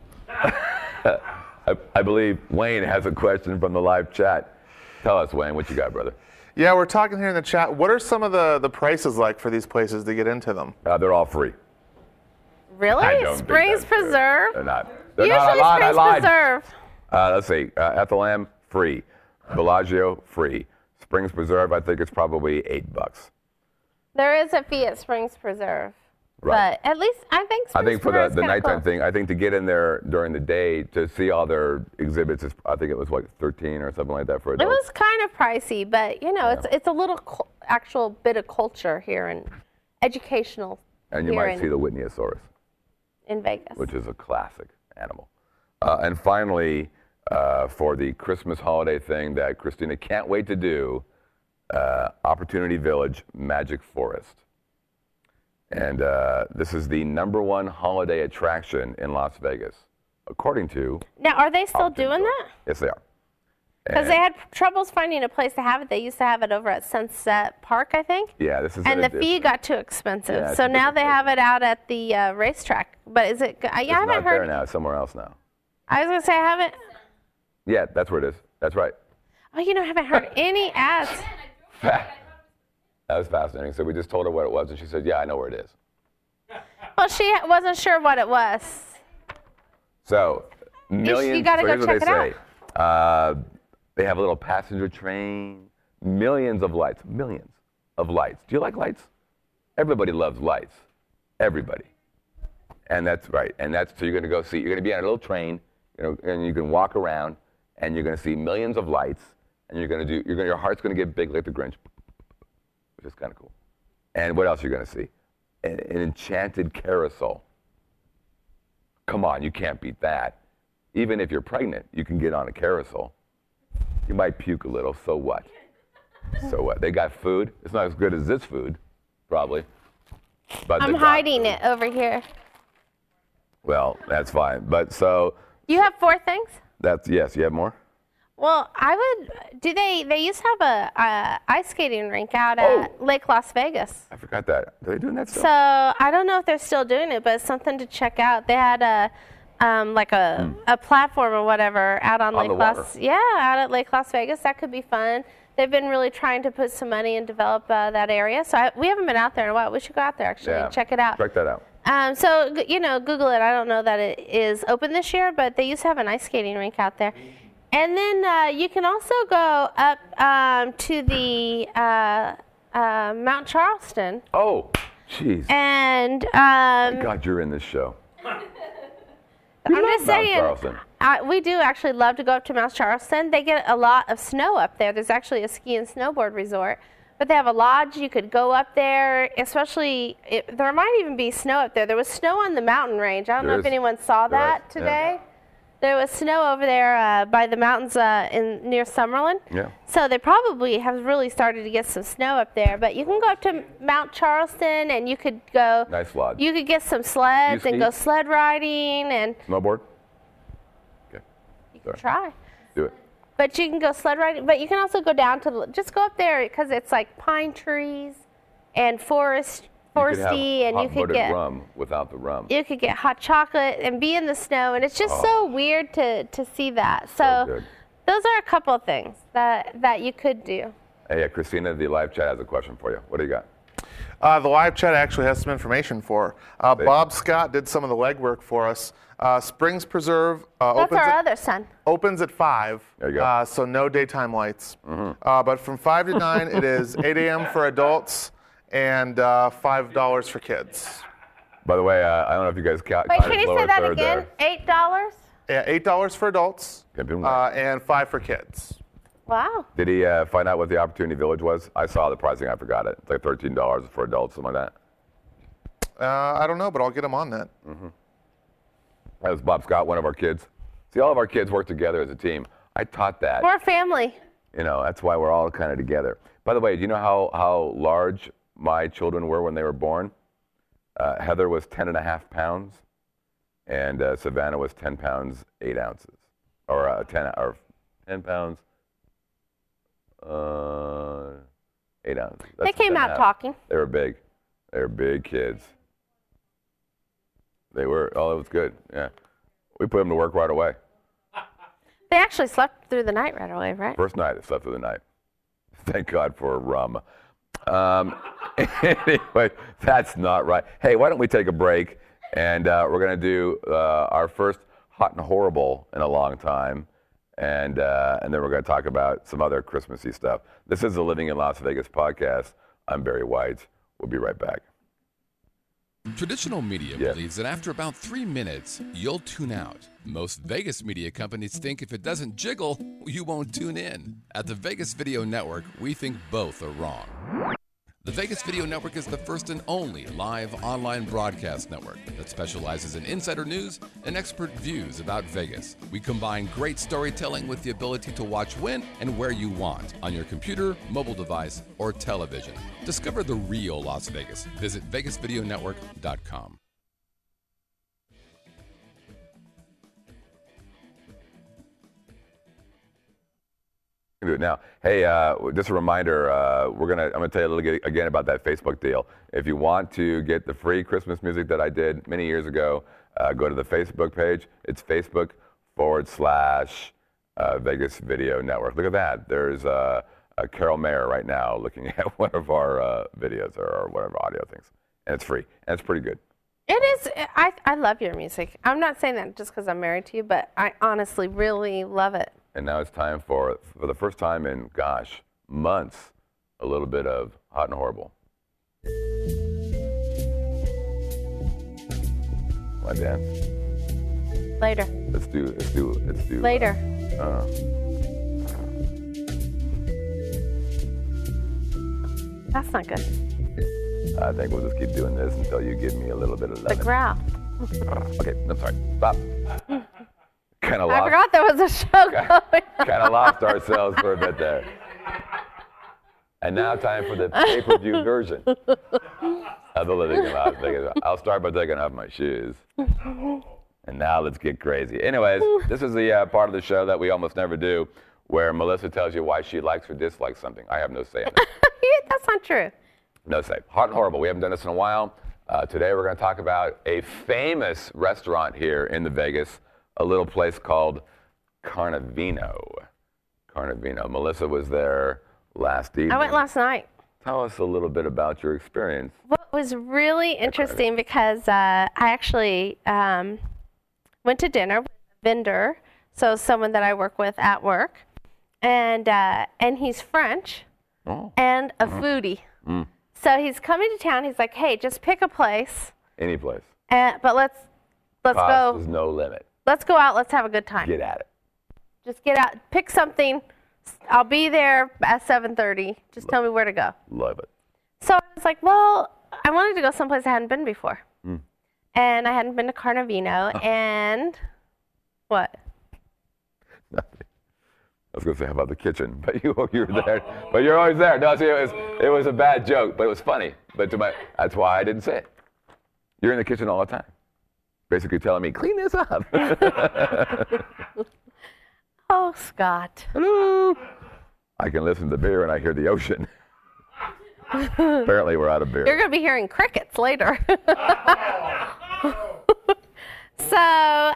I believe Wayne has a question from the live chat. Tell us, Wayne, what you got, brother? Yeah, we're talking here in the chat. What are some of the prices like for these places to get into them? They're all free. Really? I don't think Springs that's true. Preserve? They're not. They're Usually not. I Springs lied. Preserve. Let's see. Ethylam, free. Bellagio, free. Springs Preserve, I think it's probably $8. There is a fee at Springs Preserve. Right. But at least I think Springs for Preserve the nighttime thing, I think to get in there during the day to see all their exhibits, I think it was like 13 or something like that for It adults. was kind of pricey, but you know, it's a little actual bit of culture here and educational. And you here might see the Whitneyosaurus, in Vegas. which is a classic animal. And finally, for the Christmas holiday thing that Christina can't wait to do, Opportunity Village Magic Forest. And this is the #1 holiday attraction in Las Vegas, according to... Now, are they still Opportunity doing Village. that? Yes, they are. Because they had troubles finding a place to have it. They used to have it over at Sunset Park, I think. Yeah, this is... And the fee got too expensive. Yeah, so it's now they different have it out at the racetrack. But is it... I It's haven't not heard... there now. It's somewhere else now. I was going to say, I haven't... Yeah, that's where it is. That's right. Oh, you know, I haven't heard any ads. That was fascinating. So we just told her what it was, and she said, yeah, I know where it is. Well, she wasn't sure what it was. So, millions... You got to so go here's what check it out. They have a little passenger train, millions of lights. Do you like lights? Everybody loves lights. Everybody. And that's right. And so you're going to go see, you're going to be on a little train, you know, and you can walk around, and you're going to see millions of lights, and your heart's going to get big like the Grinch, which is kind of cool. And what else are you going to see? An enchanted carousel. Come on, you can't beat that. Even if you're pregnant, you can get on a carousel. You might puke a little, so what? So what? They got food. It's not as good as this food, probably. But I'm hiding it over here. Well, that's fine. But so... You have 4 things? Yes, you have more? Well, they used to have a ice skating rink out at Lake Las Vegas. I forgot that. Are they doing that still? So I don't know if they're still doing it, but it's something to check out. They had a platform or whatever out on Lake out at Lake Las Vegas. That could be fun. They've been really trying to put some money and develop that area. So we haven't been out there in a while. We should go out there actually and check it out. Check that out. So you know, Google it. I don't know that it is open this year, but they used to have an ice skating rink out there. And then you can also go up to the Mount Charleston. Oh, jeez. And Thank God you're in this show. I'm just saying, Charleston. we do actually love to go up to Mount Charleston. They get a lot of snow up there. There's actually a ski and snowboard resort. But they have a lodge. You could go up there, especially, there might even be snow up there. There was snow on the mountain range. I don't know if anyone saw that today. Yeah. There was snow over there by the mountains near Summerlin. Yeah. So they probably have really started to get some snow up there. But you can go up to Mount Charleston and you could go. Nice lodge. You could get some sleds and go sled riding and. Snowboard? Okay. You can try. Do it. But you can go sled riding. But you can also go down to, just go up there because it's like pine trees and foresty, and you could get rum without the rum. You could get hot chocolate and be in the snow, and it's just so weird to see that. So those are a couple of things that you could do. Hey, Christina, the live chat has a question for you. What do you got? The live chat actually has some information for her. Bob Scott did some of the legwork for us. Springs Preserve That's our other son. opens at 5. There you go. So no daytime lights. But from 5 to 9, it is 8 a.m. for adults and $5 for kids. By the way, I don't know if you guys count. Wait, can you say that again? $8? Yeah, $8 for adults and $5 for kids. Wow. Did he find out what the Opportunity Village was? I saw the pricing. I forgot it. It's like $13 for adults, something like that. I don't know, but I'll get him on that. That was Bob Scott, one of our kids. See, all of our kids work together as a team. I taught that. We're a family. You know, that's why we're all kind of together. By the way, do you know how large my children were when they were born. Heather was 10.5 pounds, and Savannah was 10 pounds 8 ounces, or 10 pounds 8 ounces. They came out talking. They were big. They were big kids. They were. Oh, it was good. Yeah, we put them to work right away. They actually slept through the night right away, right? First night, they slept through the night. Thank God for rum. Anyway, that's not right. Hey, why don't we take a break? And we're going to do our first Hot and Horrible in a long time. And then we're going to talk about some other Christmassy stuff. This is the Living in Las Vegas podcast. I'm Barry White. We'll be right back. Traditional media believes that after about 3 minutes, you'll tune out. Most Vegas media companies think if it doesn't jiggle, you won't tune in. At the Vegas Video Network, we think both are wrong. The Vegas Video Network is the first and only live online broadcast network that specializes in insider news and expert views about Vegas. We combine great storytelling with the ability to watch when and where you want on your computer, mobile device, or television. Discover the real Las Vegas. Visit VegasVideoNetwork.com. Do it now. Hey, just a reminder, I'm gonna tell you a little bit again about that Facebook deal. If you want to get the free Christmas music that I did many years ago, go to the Facebook page. It's Facebook.com/Vegas Video Network. Look at that. There's Carol Mayer right now looking at one of our videos or one of our audio things, and it's free and it's pretty good. It is. I love your music. I'm not saying that just because I'm married to you, but I honestly really love it. And now it's time for the first time in, gosh, months, a little bit of Hot and Horrible. Want to dance? Later. Let's do. Later. That's not good. I think we'll just keep doing this until you give me a little bit of The loving. growl. Okay, I'm sorry. Stop. Kind of I lost. forgot there was a show going. Kind of lost ourselves for a bit there. And now time for the pay-per-view version of the Living in Las Vegas. I'll start by taking off my shoes. And now let's get crazy. Anyways, this is the part of the show that we almost never do, where Melissa tells you why she likes or dislikes something. I have no say in it. That's not true. No say. Hot and Horrible. We haven't done this in a while. Today we're going to talk about a famous restaurant here in the Vegas, a little place called Carnavino. Carnavino. Melissa was there last evening. I went last night. Tell us a little bit about your experience. What was really interesting because I actually went to dinner with a vendor, so someone that I work with at work, and he's French and a foodie. So he's coming to town. He's like, "Hey, just pick a place. Any place. But let's Cost go. is no limit. Let's go out. Let's have a good time. Get at it. Just get out. Pick something. I'll be there at 7:30. Just tell me where to go." Love it. So I was like, well, I wanted to go someplace I hadn't been before. And I hadn't been to Carnavino. And what? Nothing. I was going to say, how about the kitchen? But you were there. But you're always there. No, see, it was a bad joke, but it was funny. But that's why I didn't say it. You're in the kitchen all the time. Basically telling me, clean this up. Oh, Scott. Hello. I can listen to the beer and I hear the ocean. Apparently we're out of beer. You're going to be hearing crickets later. So,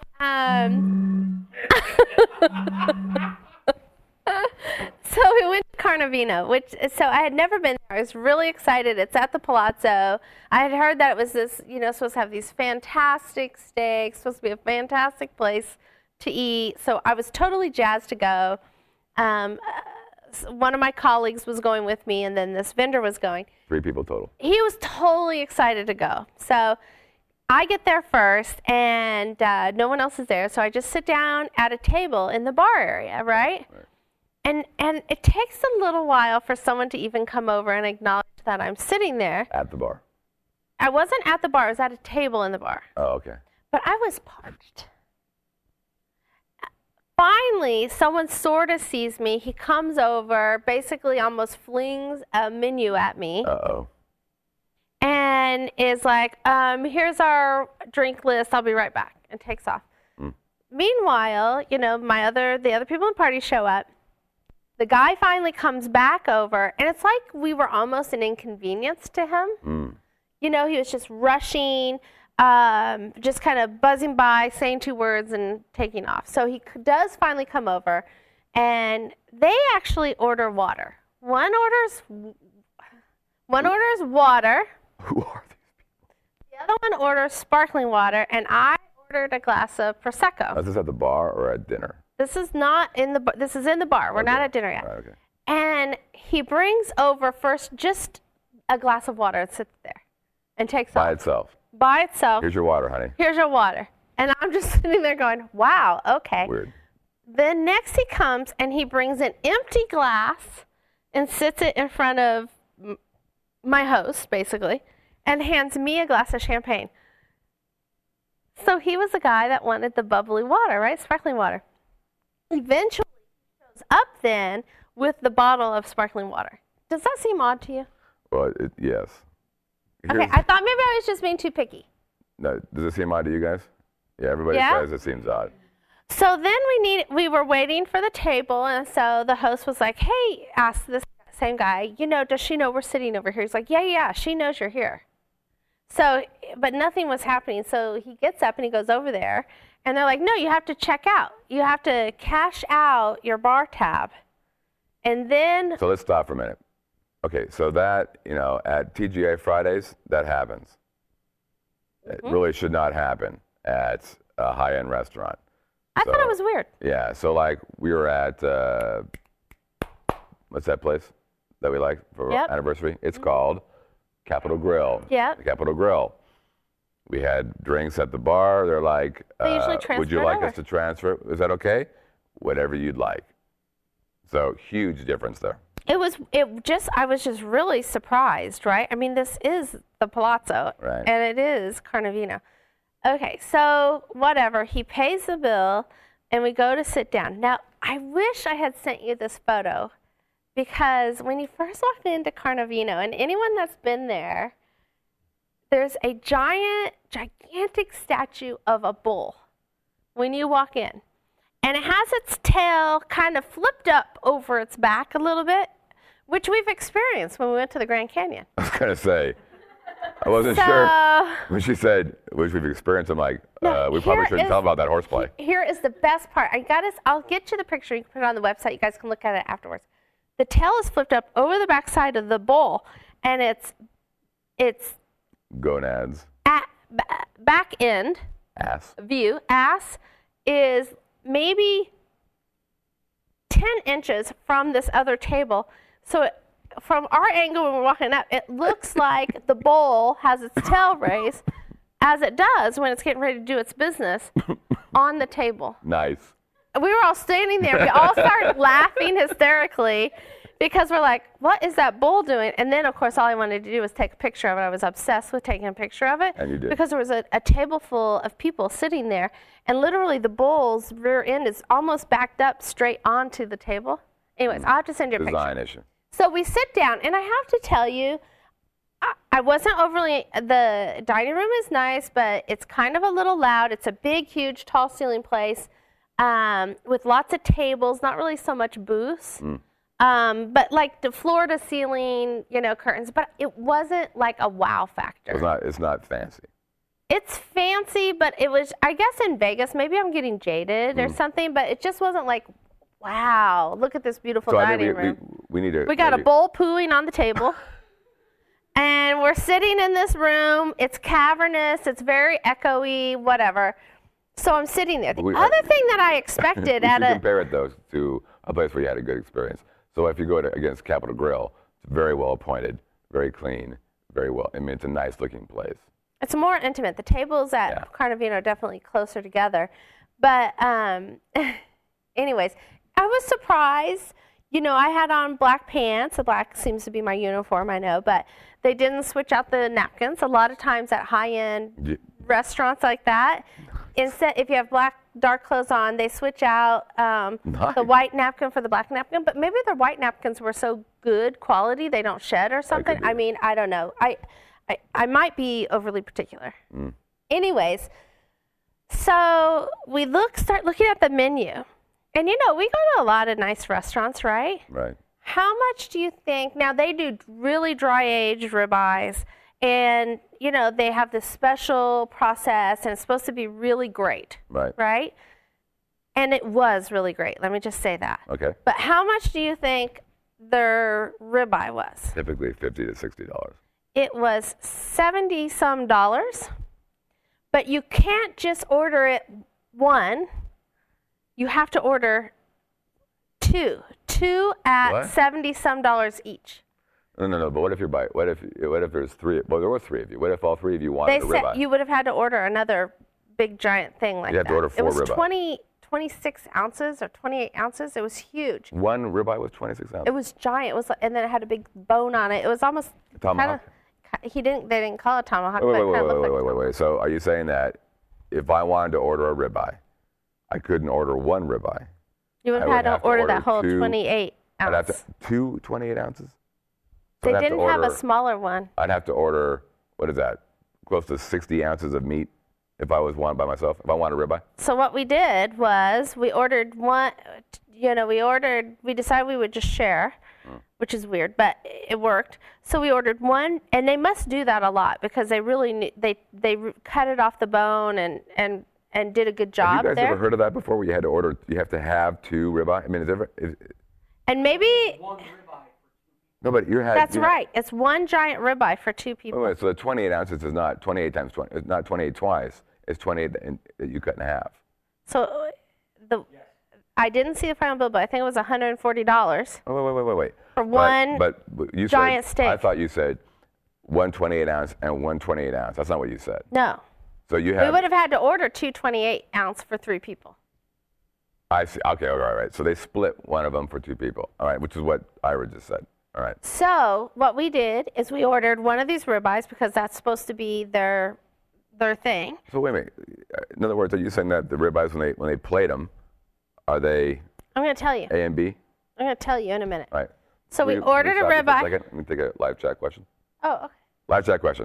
so we went to Carnavino, so I had never been there. I was really excited. It's at the Palazzo. I had heard that it was this, supposed to have these fantastic steaks, supposed to be a fantastic place to eat. So I was totally jazzed to go. One of my colleagues was going with me, and then this vendor was going. 3 people total. He was totally excited to go. So I get there first, and no one else is there. So I just sit down at a table in the bar area, right? And it takes a little while for someone to even come over and acknowledge that I'm sitting there. At the bar. I wasn't at the bar. I was at a table in the bar. Oh, okay. But I was parched. Finally, someone sort of sees me. He comes over, basically almost flings a menu at me. Uh-oh. and is like, here's our drink list. I'll be right back, and takes off. Meanwhile, you know, the other people in the party show up. The guy finally comes back over, and it's like we were almost an inconvenience to him. You know, he was just rushing, just kind of buzzing by, saying 2 words and taking off. So he does finally come over, and they actually order water. One orders water. Who are these people? The other one orders sparkling water, and I ordered a glass of Prosecco. Is this at the bar or at dinner? This is not in the bar. This is in the bar. We're not at dinner yet. Right, okay. And he brings over first just a glass of water and sits there and takes By off. itself. By itself. Here's your water, honey. Here's your water. And I'm just sitting there going, wow, okay. Weird. Then next he comes and he brings an empty glass and sits it in front of my host, basically, and hands me a glass of champagne. So he was the guy that wanted the bubbly water, right? Sparkling water. Eventually, he shows up then with the bottle of sparkling water. Does that seem odd to you? Well, yes. Okay, I thought maybe I was just being too picky. No, does it seem odd to you guys? Yeah, everybody Yeah? says it seems odd. So then we were waiting for the table, and so the host was like, hey, asked this same guy, you know, does she know we're sitting over here? He's like, yeah, she knows you're here. So, but nothing was happening. So he gets up and he goes over there, and they're like, no, you have to check out. You have to cash out your bar tab. And then, So let's stop for a minute. Okay, so that, you know, at TGA Fridays, that happens. It really should not happen at a high-end restaurant. I thought it was weird. Yeah, so like we were at, what's that place that we like for our anniversary? It's called Capitol Grill. Yeah. The Capitol Grill. We had drinks at the bar. They're like, They usually would you transfer it like over. us to transfer? Is that okay? Whatever you'd like. So huge difference there. I was just really surprised, right? I mean, this is the Palazzo, Right. and it is Carnavino. Okay, so whatever. He pays the bill, and we go to sit down. Now, I wish I had sent you this photo, because when you first walk into Carnavino, and anyone that's been there, there's a gigantic statue of a bull when you walk in. And it has its tail kind of flipped up over its back a little bit, which we've experienced when we went to the Grand Canyon. I was going to say, I wasn't So- sure. When she said, which we've experienced, I'm like, No, we probably here shouldn't is- tell about that horseplay. Here is the best part. I'll get you the picture. You can put it on the website. You guys can look at it afterwards. The tail is flipped up over the backside of the bull, and its Gonads. back end Ass. view, ass, is maybe 10 inches from this other table. So from our angle when we're walking up, it looks like the bull has its tail raised, as it does when it's getting ready to do its business, on the table. Nice. We were all standing there. We all started laughing hysterically because we're like, what is that bull doing? And then, of course, all I wanted to do was take a picture of it. I was obsessed with taking a picture of it. And you did. Because there was a table full of people sitting there, and literally the bull's rear end is almost backed up straight onto the table. Anyways, I'll have to send you a picture. Design issue. So we sit down, and I have to tell you, I wasn't overly, the dining room is nice, but it's kind of a little loud. It's a big, huge, tall ceiling place with lots of tables, not really so much booths, but like the floor to ceiling, curtains, but it wasn't like a wow factor. It's not fancy. It's fancy, but it was, I guess in Vegas, maybe I'm getting jaded or something, but it just wasn't like, wow, look at this beautiful So I dining think room. we need to. We got a maybe- bull pooing on the table. And we're sitting in this room. It's cavernous. It's very echoey, whatever. So I'm sitting there. The other thing that I expected you at should a... compare it, though, to a place where you had a good experience. So if you go against Capitol Grill, it's very well appointed, very clean, very well. I mean, it's a nice-looking place. It's more intimate. The tables at Carnavino are definitely closer together. But anyways, I was surprised. I had on black pants. The black seems to be my uniform, I know. But they didn't switch out the napkins. A lot of times at high-end restaurants like that, instead, if you have dark clothes on, they switch out the white napkin for the black napkin. But maybe their white napkins were so good quality they don't shed or something. be. I mean, I don't know. I I might be overly particular. Anyways, so we start looking at the menu. And we go to a lot of nice restaurants, right? Right. How much do you think? Now, they do really dry aged ribeyes, and, they have this special process, and it's supposed to be really great. Right. Right? And it was really great. Let me just say that. Okay. But how much do you think their ribeye was? Typically $50 to $60. It was $70-some, but you can't just order it one. You have to order two at What? $70-some each. No. But what if there's three? Well, there were three of you. What if all three of you wanted They a said ribeye? you would have had to order another big giant thing like that. You had to order 4 It was ribeye. 26 ounces or 28 ounces. It was huge. One ribeye was 26 ounces. It was giant. It was, and then it had a big bone on it. It was almost Tomahawk? They didn't call it tomahawk, but it kind of looked like Wait. So are you saying that if I wanted to order a ribeye, I couldn't order one ribeye? you would I have would had to have to order order that whole 2 28 I'd have ounce. to 2 28 ounces. So They I'd have to didn't have a order- smaller one. I'd have to order, what is that? Close to 60 ounces of meat if I was one by myself. If I wanted a ribeye. So what we did was we ordered one. We decided we would just share, which is weird, but it worked. So we ordered one, and they must do that a lot because they really they cut it off the bone and did a good job Have you guys there. ever heard of that before? Where you had to order, you have to have 2 ribeye. I mean, And maybe no, but that's right. It's one giant ribeye for 2 people. Wait, so the 28 ounces is not 28 times 20. It's not 28 twice. It's 28 that you cut in half. So I didn't see the final bill, but I think it was $140 Oh, wait. for one But you giant said, steak. I thought you said 1 28 ounce and 1 28 ounce. That's not what you said. No. So you We have. would have had to order 2 28 ounce for 3 people. I see. Okay, all right. So they split one of them for 2 people. All right, which is what Ira just said. All right. So what we did is we ordered one of these ribeyes because that's supposed to be their thing. So wait a minute. In other words, are you saying that the ribeyes when they plate them, are they I'm going to tell you. A and B? I'm going to tell you in a minute. All right. So we Can ordered a stop you for ribeye. second? Let me take a live chat question. Oh, okay. Live chat question.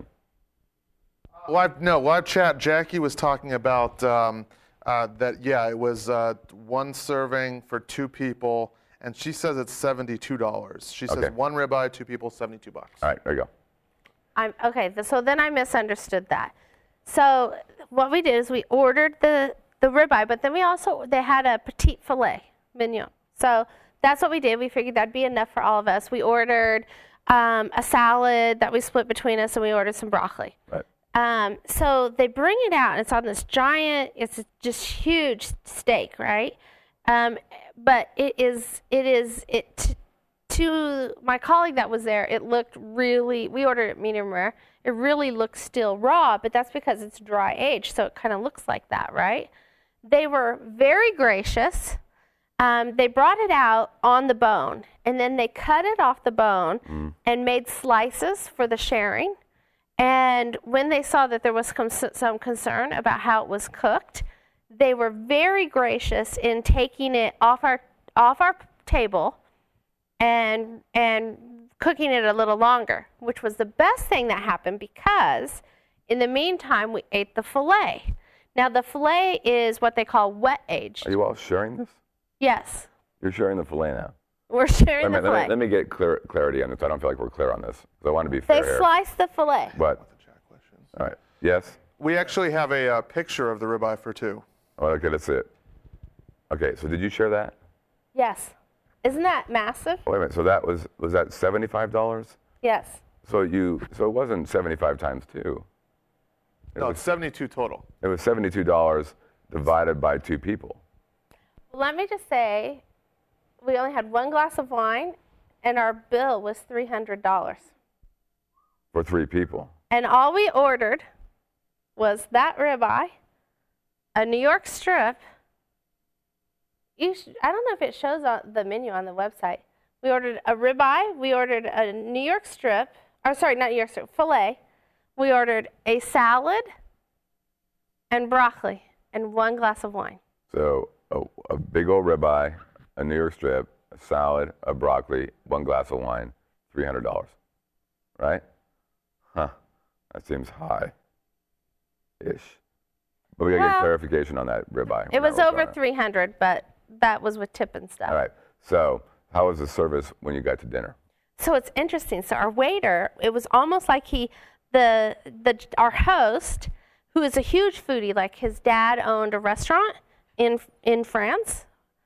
Live chat. Jackie was talking about that. Yeah, it was one serving for 2 people, and she says it's $72. She says Okay. one ribeye, 2 people, $72. All right, there you go. Okay, so then I misunderstood that. So what we did is we ordered the ribeye, but then they had a petite filet mignon. So that's what we did. We figured that'd be enough for all of us. We ordered a salad that we split between us, and we ordered some broccoli. Right. So they bring it out, and it's on this giant, it's just huge steak, right? But to my colleague that was there, it looked really, we ordered it medium rare. It really looks still raw, but that's because it's dry aged, so it kind of looks like that, right? They were very gracious. They brought it out on the bone, and then they cut it off the bone and made slices for the sharing. And when they saw that there was some concern about how it was cooked, they were very gracious in taking it off our table and cooking it a little longer, which was the best thing that happened because in the meantime we ate the filet. Now the filet is what they call wet aged. Are you all sharing this? Yes, You're sharing the filet now. we're sharing Wait a the minute, filet. let me get clarity on this. I don't feel like we're clear on this. So I want to be fair They here. sliced the filet. But, all right. Yes? We actually have a picture of the ribeye for 2. Oh, okay, let's see it. Okay, so did you share that? Yes. Isn't that massive? Wait a minute, so that was that $75? Yes. So it wasn't 75 times 2. No, it's 72 total. It was $72 divided by 2 people. Let me just say, we only had one glass of wine, and our bill was $300. For 3 people. And all we ordered was that ribeye, a New York strip. I don't know if it shows on the menu on the website. We ordered a ribeye. We ordered a New York strip. Or sorry, not New York strip, filet. We ordered a salad and broccoli and one glass of wine. So a big old ribeye, a New York strip, a salad, a broccoli, 1 glass of wine, $300. Right? Huh. That seems high-ish. But we got to get clarification on that ribeye. It was over 300, but that was with tip and stuff. All right. So how was the service when you got to dinner? So it's interesting. So our waiter, it was almost like our host, who is a huge foodie, like his dad owned a restaurant in France.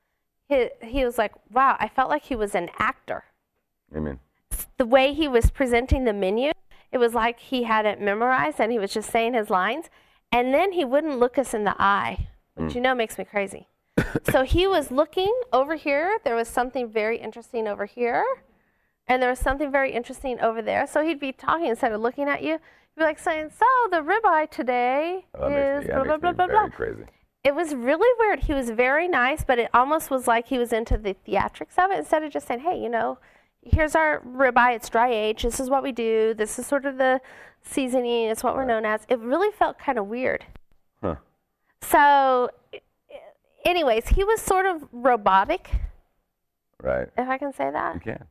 He was like, wow, I felt like he was an actor. Amen. The way he was presenting the menu, it was like he had it memorized and he was just saying his lines. And then he wouldn't look us in the eye, which makes me crazy. So he was looking over here. There was something very interesting over here. And there was something very interesting over there. So he'd be talking instead of looking at you. He'd be like saying, so the ribeye today is blah, blah, blah, blah, blah. Crazy. It was really weird. He was very nice, but it almost was like he was into the theatrics of it instead of just saying, hey, here's our ribeye. It's dry aged. This is what we do. This is sort of the seasoning. It's what we're known as. It really felt kind of weird. Huh. So anyways, he was sort of robotic. Right. If I can say that. You can.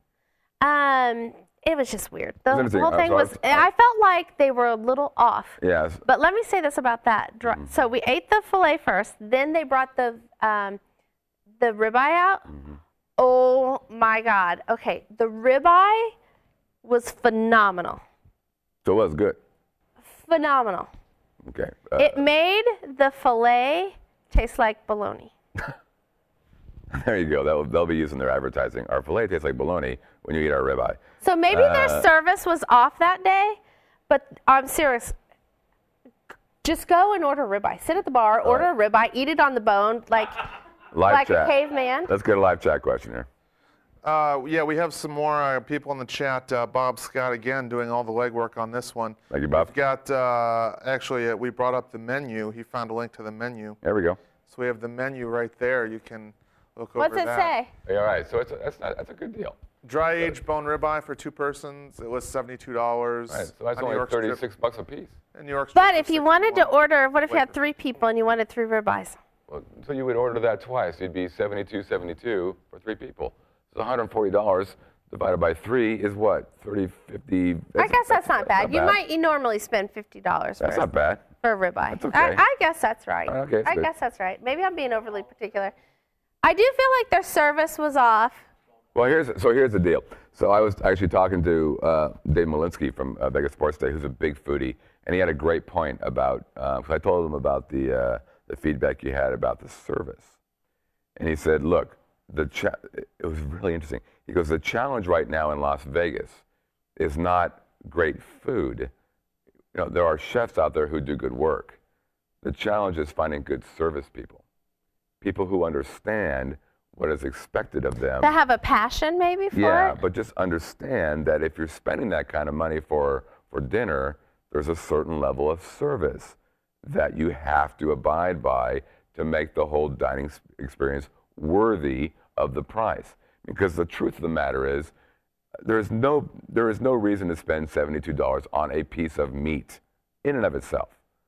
It was just weird. The interesting. whole thing was, I felt like they were a little off. Yes. But let me say this about that. So we ate the filet first, then they brought the ribeye out. Oh my God. Okay, the ribeye was phenomenal. So it was good. Phenomenal. Okay. It made the filet taste like bologna. There you go. They'll be using their advertising. Our filet tastes like bologna when you eat our ribeye. So maybe their service was off that day, but I'm serious. Just go and order ribeye. Sit at the bar, order a ribeye, eat it on the bone like chat. a caveman. Let's get a live chat question here. Yeah, we have some more people in the chat. Bob Scott again doing all the legwork on this one. Thank you, Bob. We've got actually we brought up the menu. He found a link to the menu. There we go. So we have the menu right there. You can look over What's it that. say? Hey, all right. So that's a good deal. Dry aged bone ribeye for 2 persons. It was $72. Right. So that's only $36 a piece. In New York But strip if for you wanted to 61. order, what if you had 3 people and you wanted 3 ribeyes? Well, so you would order that twice. It'd be $72.72 for 3 people. So $140 divided by 3 is what? 30, 50. I guess that's not bad. Not You normally spend $50 That's not bad. for a ribeye. That's okay. I guess that's right. Okay, I good. guess that's right. Maybe I'm being overly particular. I do feel like their service was off. Well, here's the deal. So I was actually talking to Dave Malinsky from Vegas Sports Day, who's a big foodie, and he had a great point about, because I told him about the feedback you had about the service. And he said, look, it was really interesting. He goes, the challenge right now in Las Vegas is not great food. There are chefs out there who do good work. The challenge is finding good service people who understand what is expected of them. To have a passion maybe for it? Yeah, but just understand that if you're spending that kind of money for dinner, there's a certain level of service that you have to abide by to make the whole dining experience worthy of the price. Because the truth of the matter is, there is no reason to spend $72 on a piece of meat in and of itself.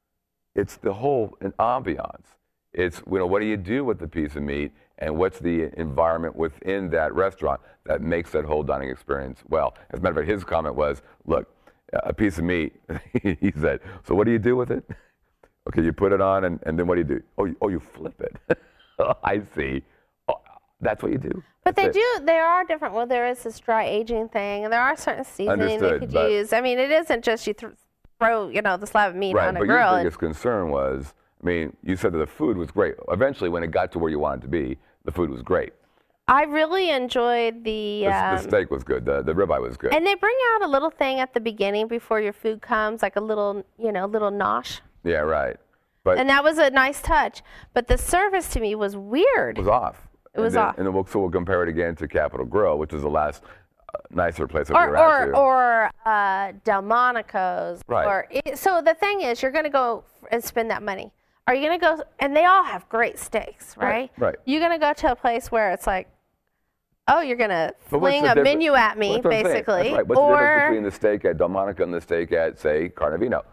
It's the whole ambiance. It's, what do you do with the piece of meat, and what's the environment within that restaurant that makes that whole dining experience well. As a matter of fact, his comment was, look, a piece of meat, he said, so what do you do with it? Okay, you put it on, and then what do you do? Oh, you flip it. I see. Oh, that's what you do. But there are different, there is this dry aging thing, and there are certain seasonings they could use. I mean, it isn't just you throw, the slab of meat on a grill. Right, but your biggest concern was, you said that the food was great. Eventually, when it got to where you wanted to be, the food was great. I really enjoyed the steak was good. The ribeye was good. And they bring out a little thing at the beginning before your food comes, like a little, little nosh. Yeah, right. And that was a nice touch. But the service to me was weird. It was off. It was off. And then we'll compare it again to Capitol Grill, which is the last nicer place that we were at. Or Delmonico's. Right. So the thing is, you're going to go and spend that money. Are you going to go, and they all have great steaks, right? Right. You're going to go to a place where it's like, oh, you're going to fling a menu at me, basically. That's right. What's the difference between the steak at Delmonico and the steak at, say, Carnavino?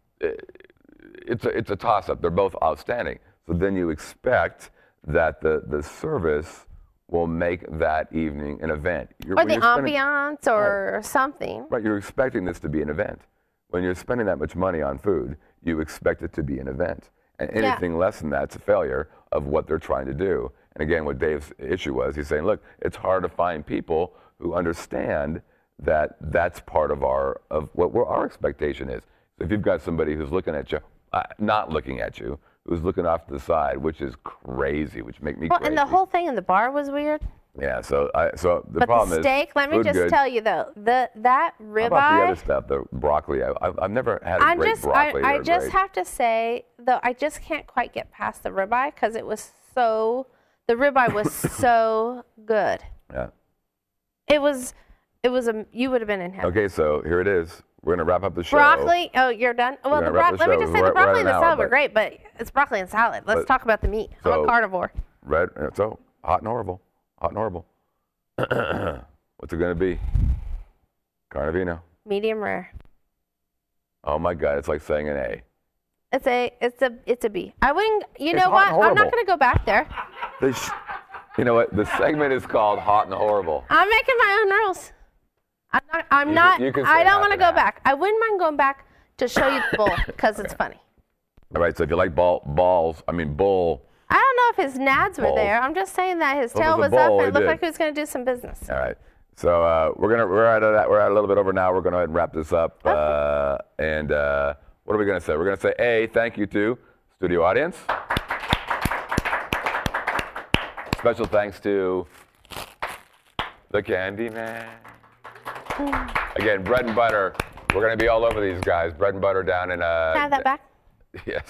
It's a toss-up. They're both outstanding. So then you expect that the service will make that evening an event. Or the ambiance or something. Right. You're expecting this to be an event. when you're spending that much money on food, you expect it to be an event. And anything less than that's a failure of what they're trying to do. And again, what Dave's issue was, he's saying, look, it's hard to find people who understand that that's part of what our expectation is. So if you've got somebody who's looking at you, not looking at you, who's looking off to the side, which is crazy, which make me crazy. And the whole thing in the bar was weird. Yeah, so the but problem the steak, is, let me just tell you though, that ribeye. How about the other stuff, the broccoli? I've never had a great broccoli. I just have to say, though, I just can't quite get past the ribeye because the ribeye was so good. Yeah. It was you would have been in heaven. Okay, so here it is. We're gonna wrap up the show. Broccoli. Oh, you're done. Well, let me just say the broccoli and the salad were great, but it's broccoli and salad. Let's talk about the meat. I'm a carnivore. So hot and horrible. Hot and horrible. What's it going to be? Carnivino. Medium rare. Oh my God, it's like saying an A. It's a B. I wouldn't. You know what? I'm not going to go back there. You know what? The segment is called Hot and Horrible. I'm making my own rules. I'm not. I don't want to go back. I wouldn't mind going back to show you the bull because it's funny. All right. So if you like bull. I don't know if his nads were there. I'm just saying that his tail was up and it looked like he was going to do some business. All right. So we're at a little bit over now. We're going to go ahead and wrap this up. Okay. And what are we going to say? We're going to say, A, thank you to studio audience. Special thanks to the Candy Man. Again, bread and butter. We're going to be all over these guys. Bread and butter down in. Can I have that back? Yes.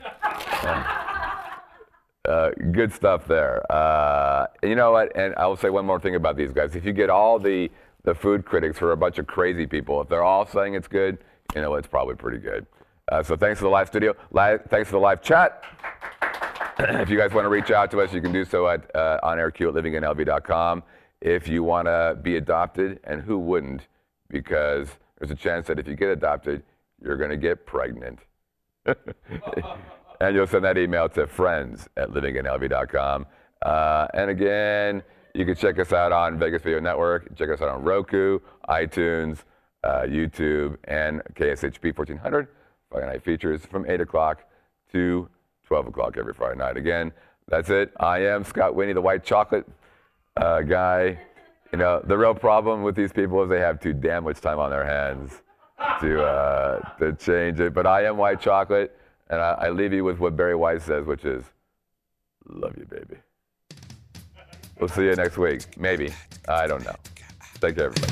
Good stuff there. You know what? And I will say one more thing about these guys. If you get all the food critics who are a bunch of crazy people, if they're all saying it's good, you know, it's probably pretty good. So thanks to the live studio. Thanks for the live chat. If you guys want to reach out to us, you can do so at onairq@livinginlv.com. If you want to be adopted, and who wouldn't, because there's a chance that if you get adopted, you're going to get pregnant. And you'll send that email to friends@livinginlv.com. And again, you can check us out on Vegas Video Network. Check us out on Roku, iTunes, YouTube, and KSHP 1400. Friday night features from 8 o'clock to 12 o'clock every Friday night. Again, that's it. I am Scott Winnie, the white chocolate guy. You know, the real problem with these people is they have too damn much time on their hands to change it. But I am white chocolate. And I leave you with what Barry White says, which is, love you, baby. We'll see you next week. Maybe. I don't know. Take care, everybody.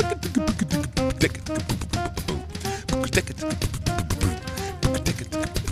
Take it.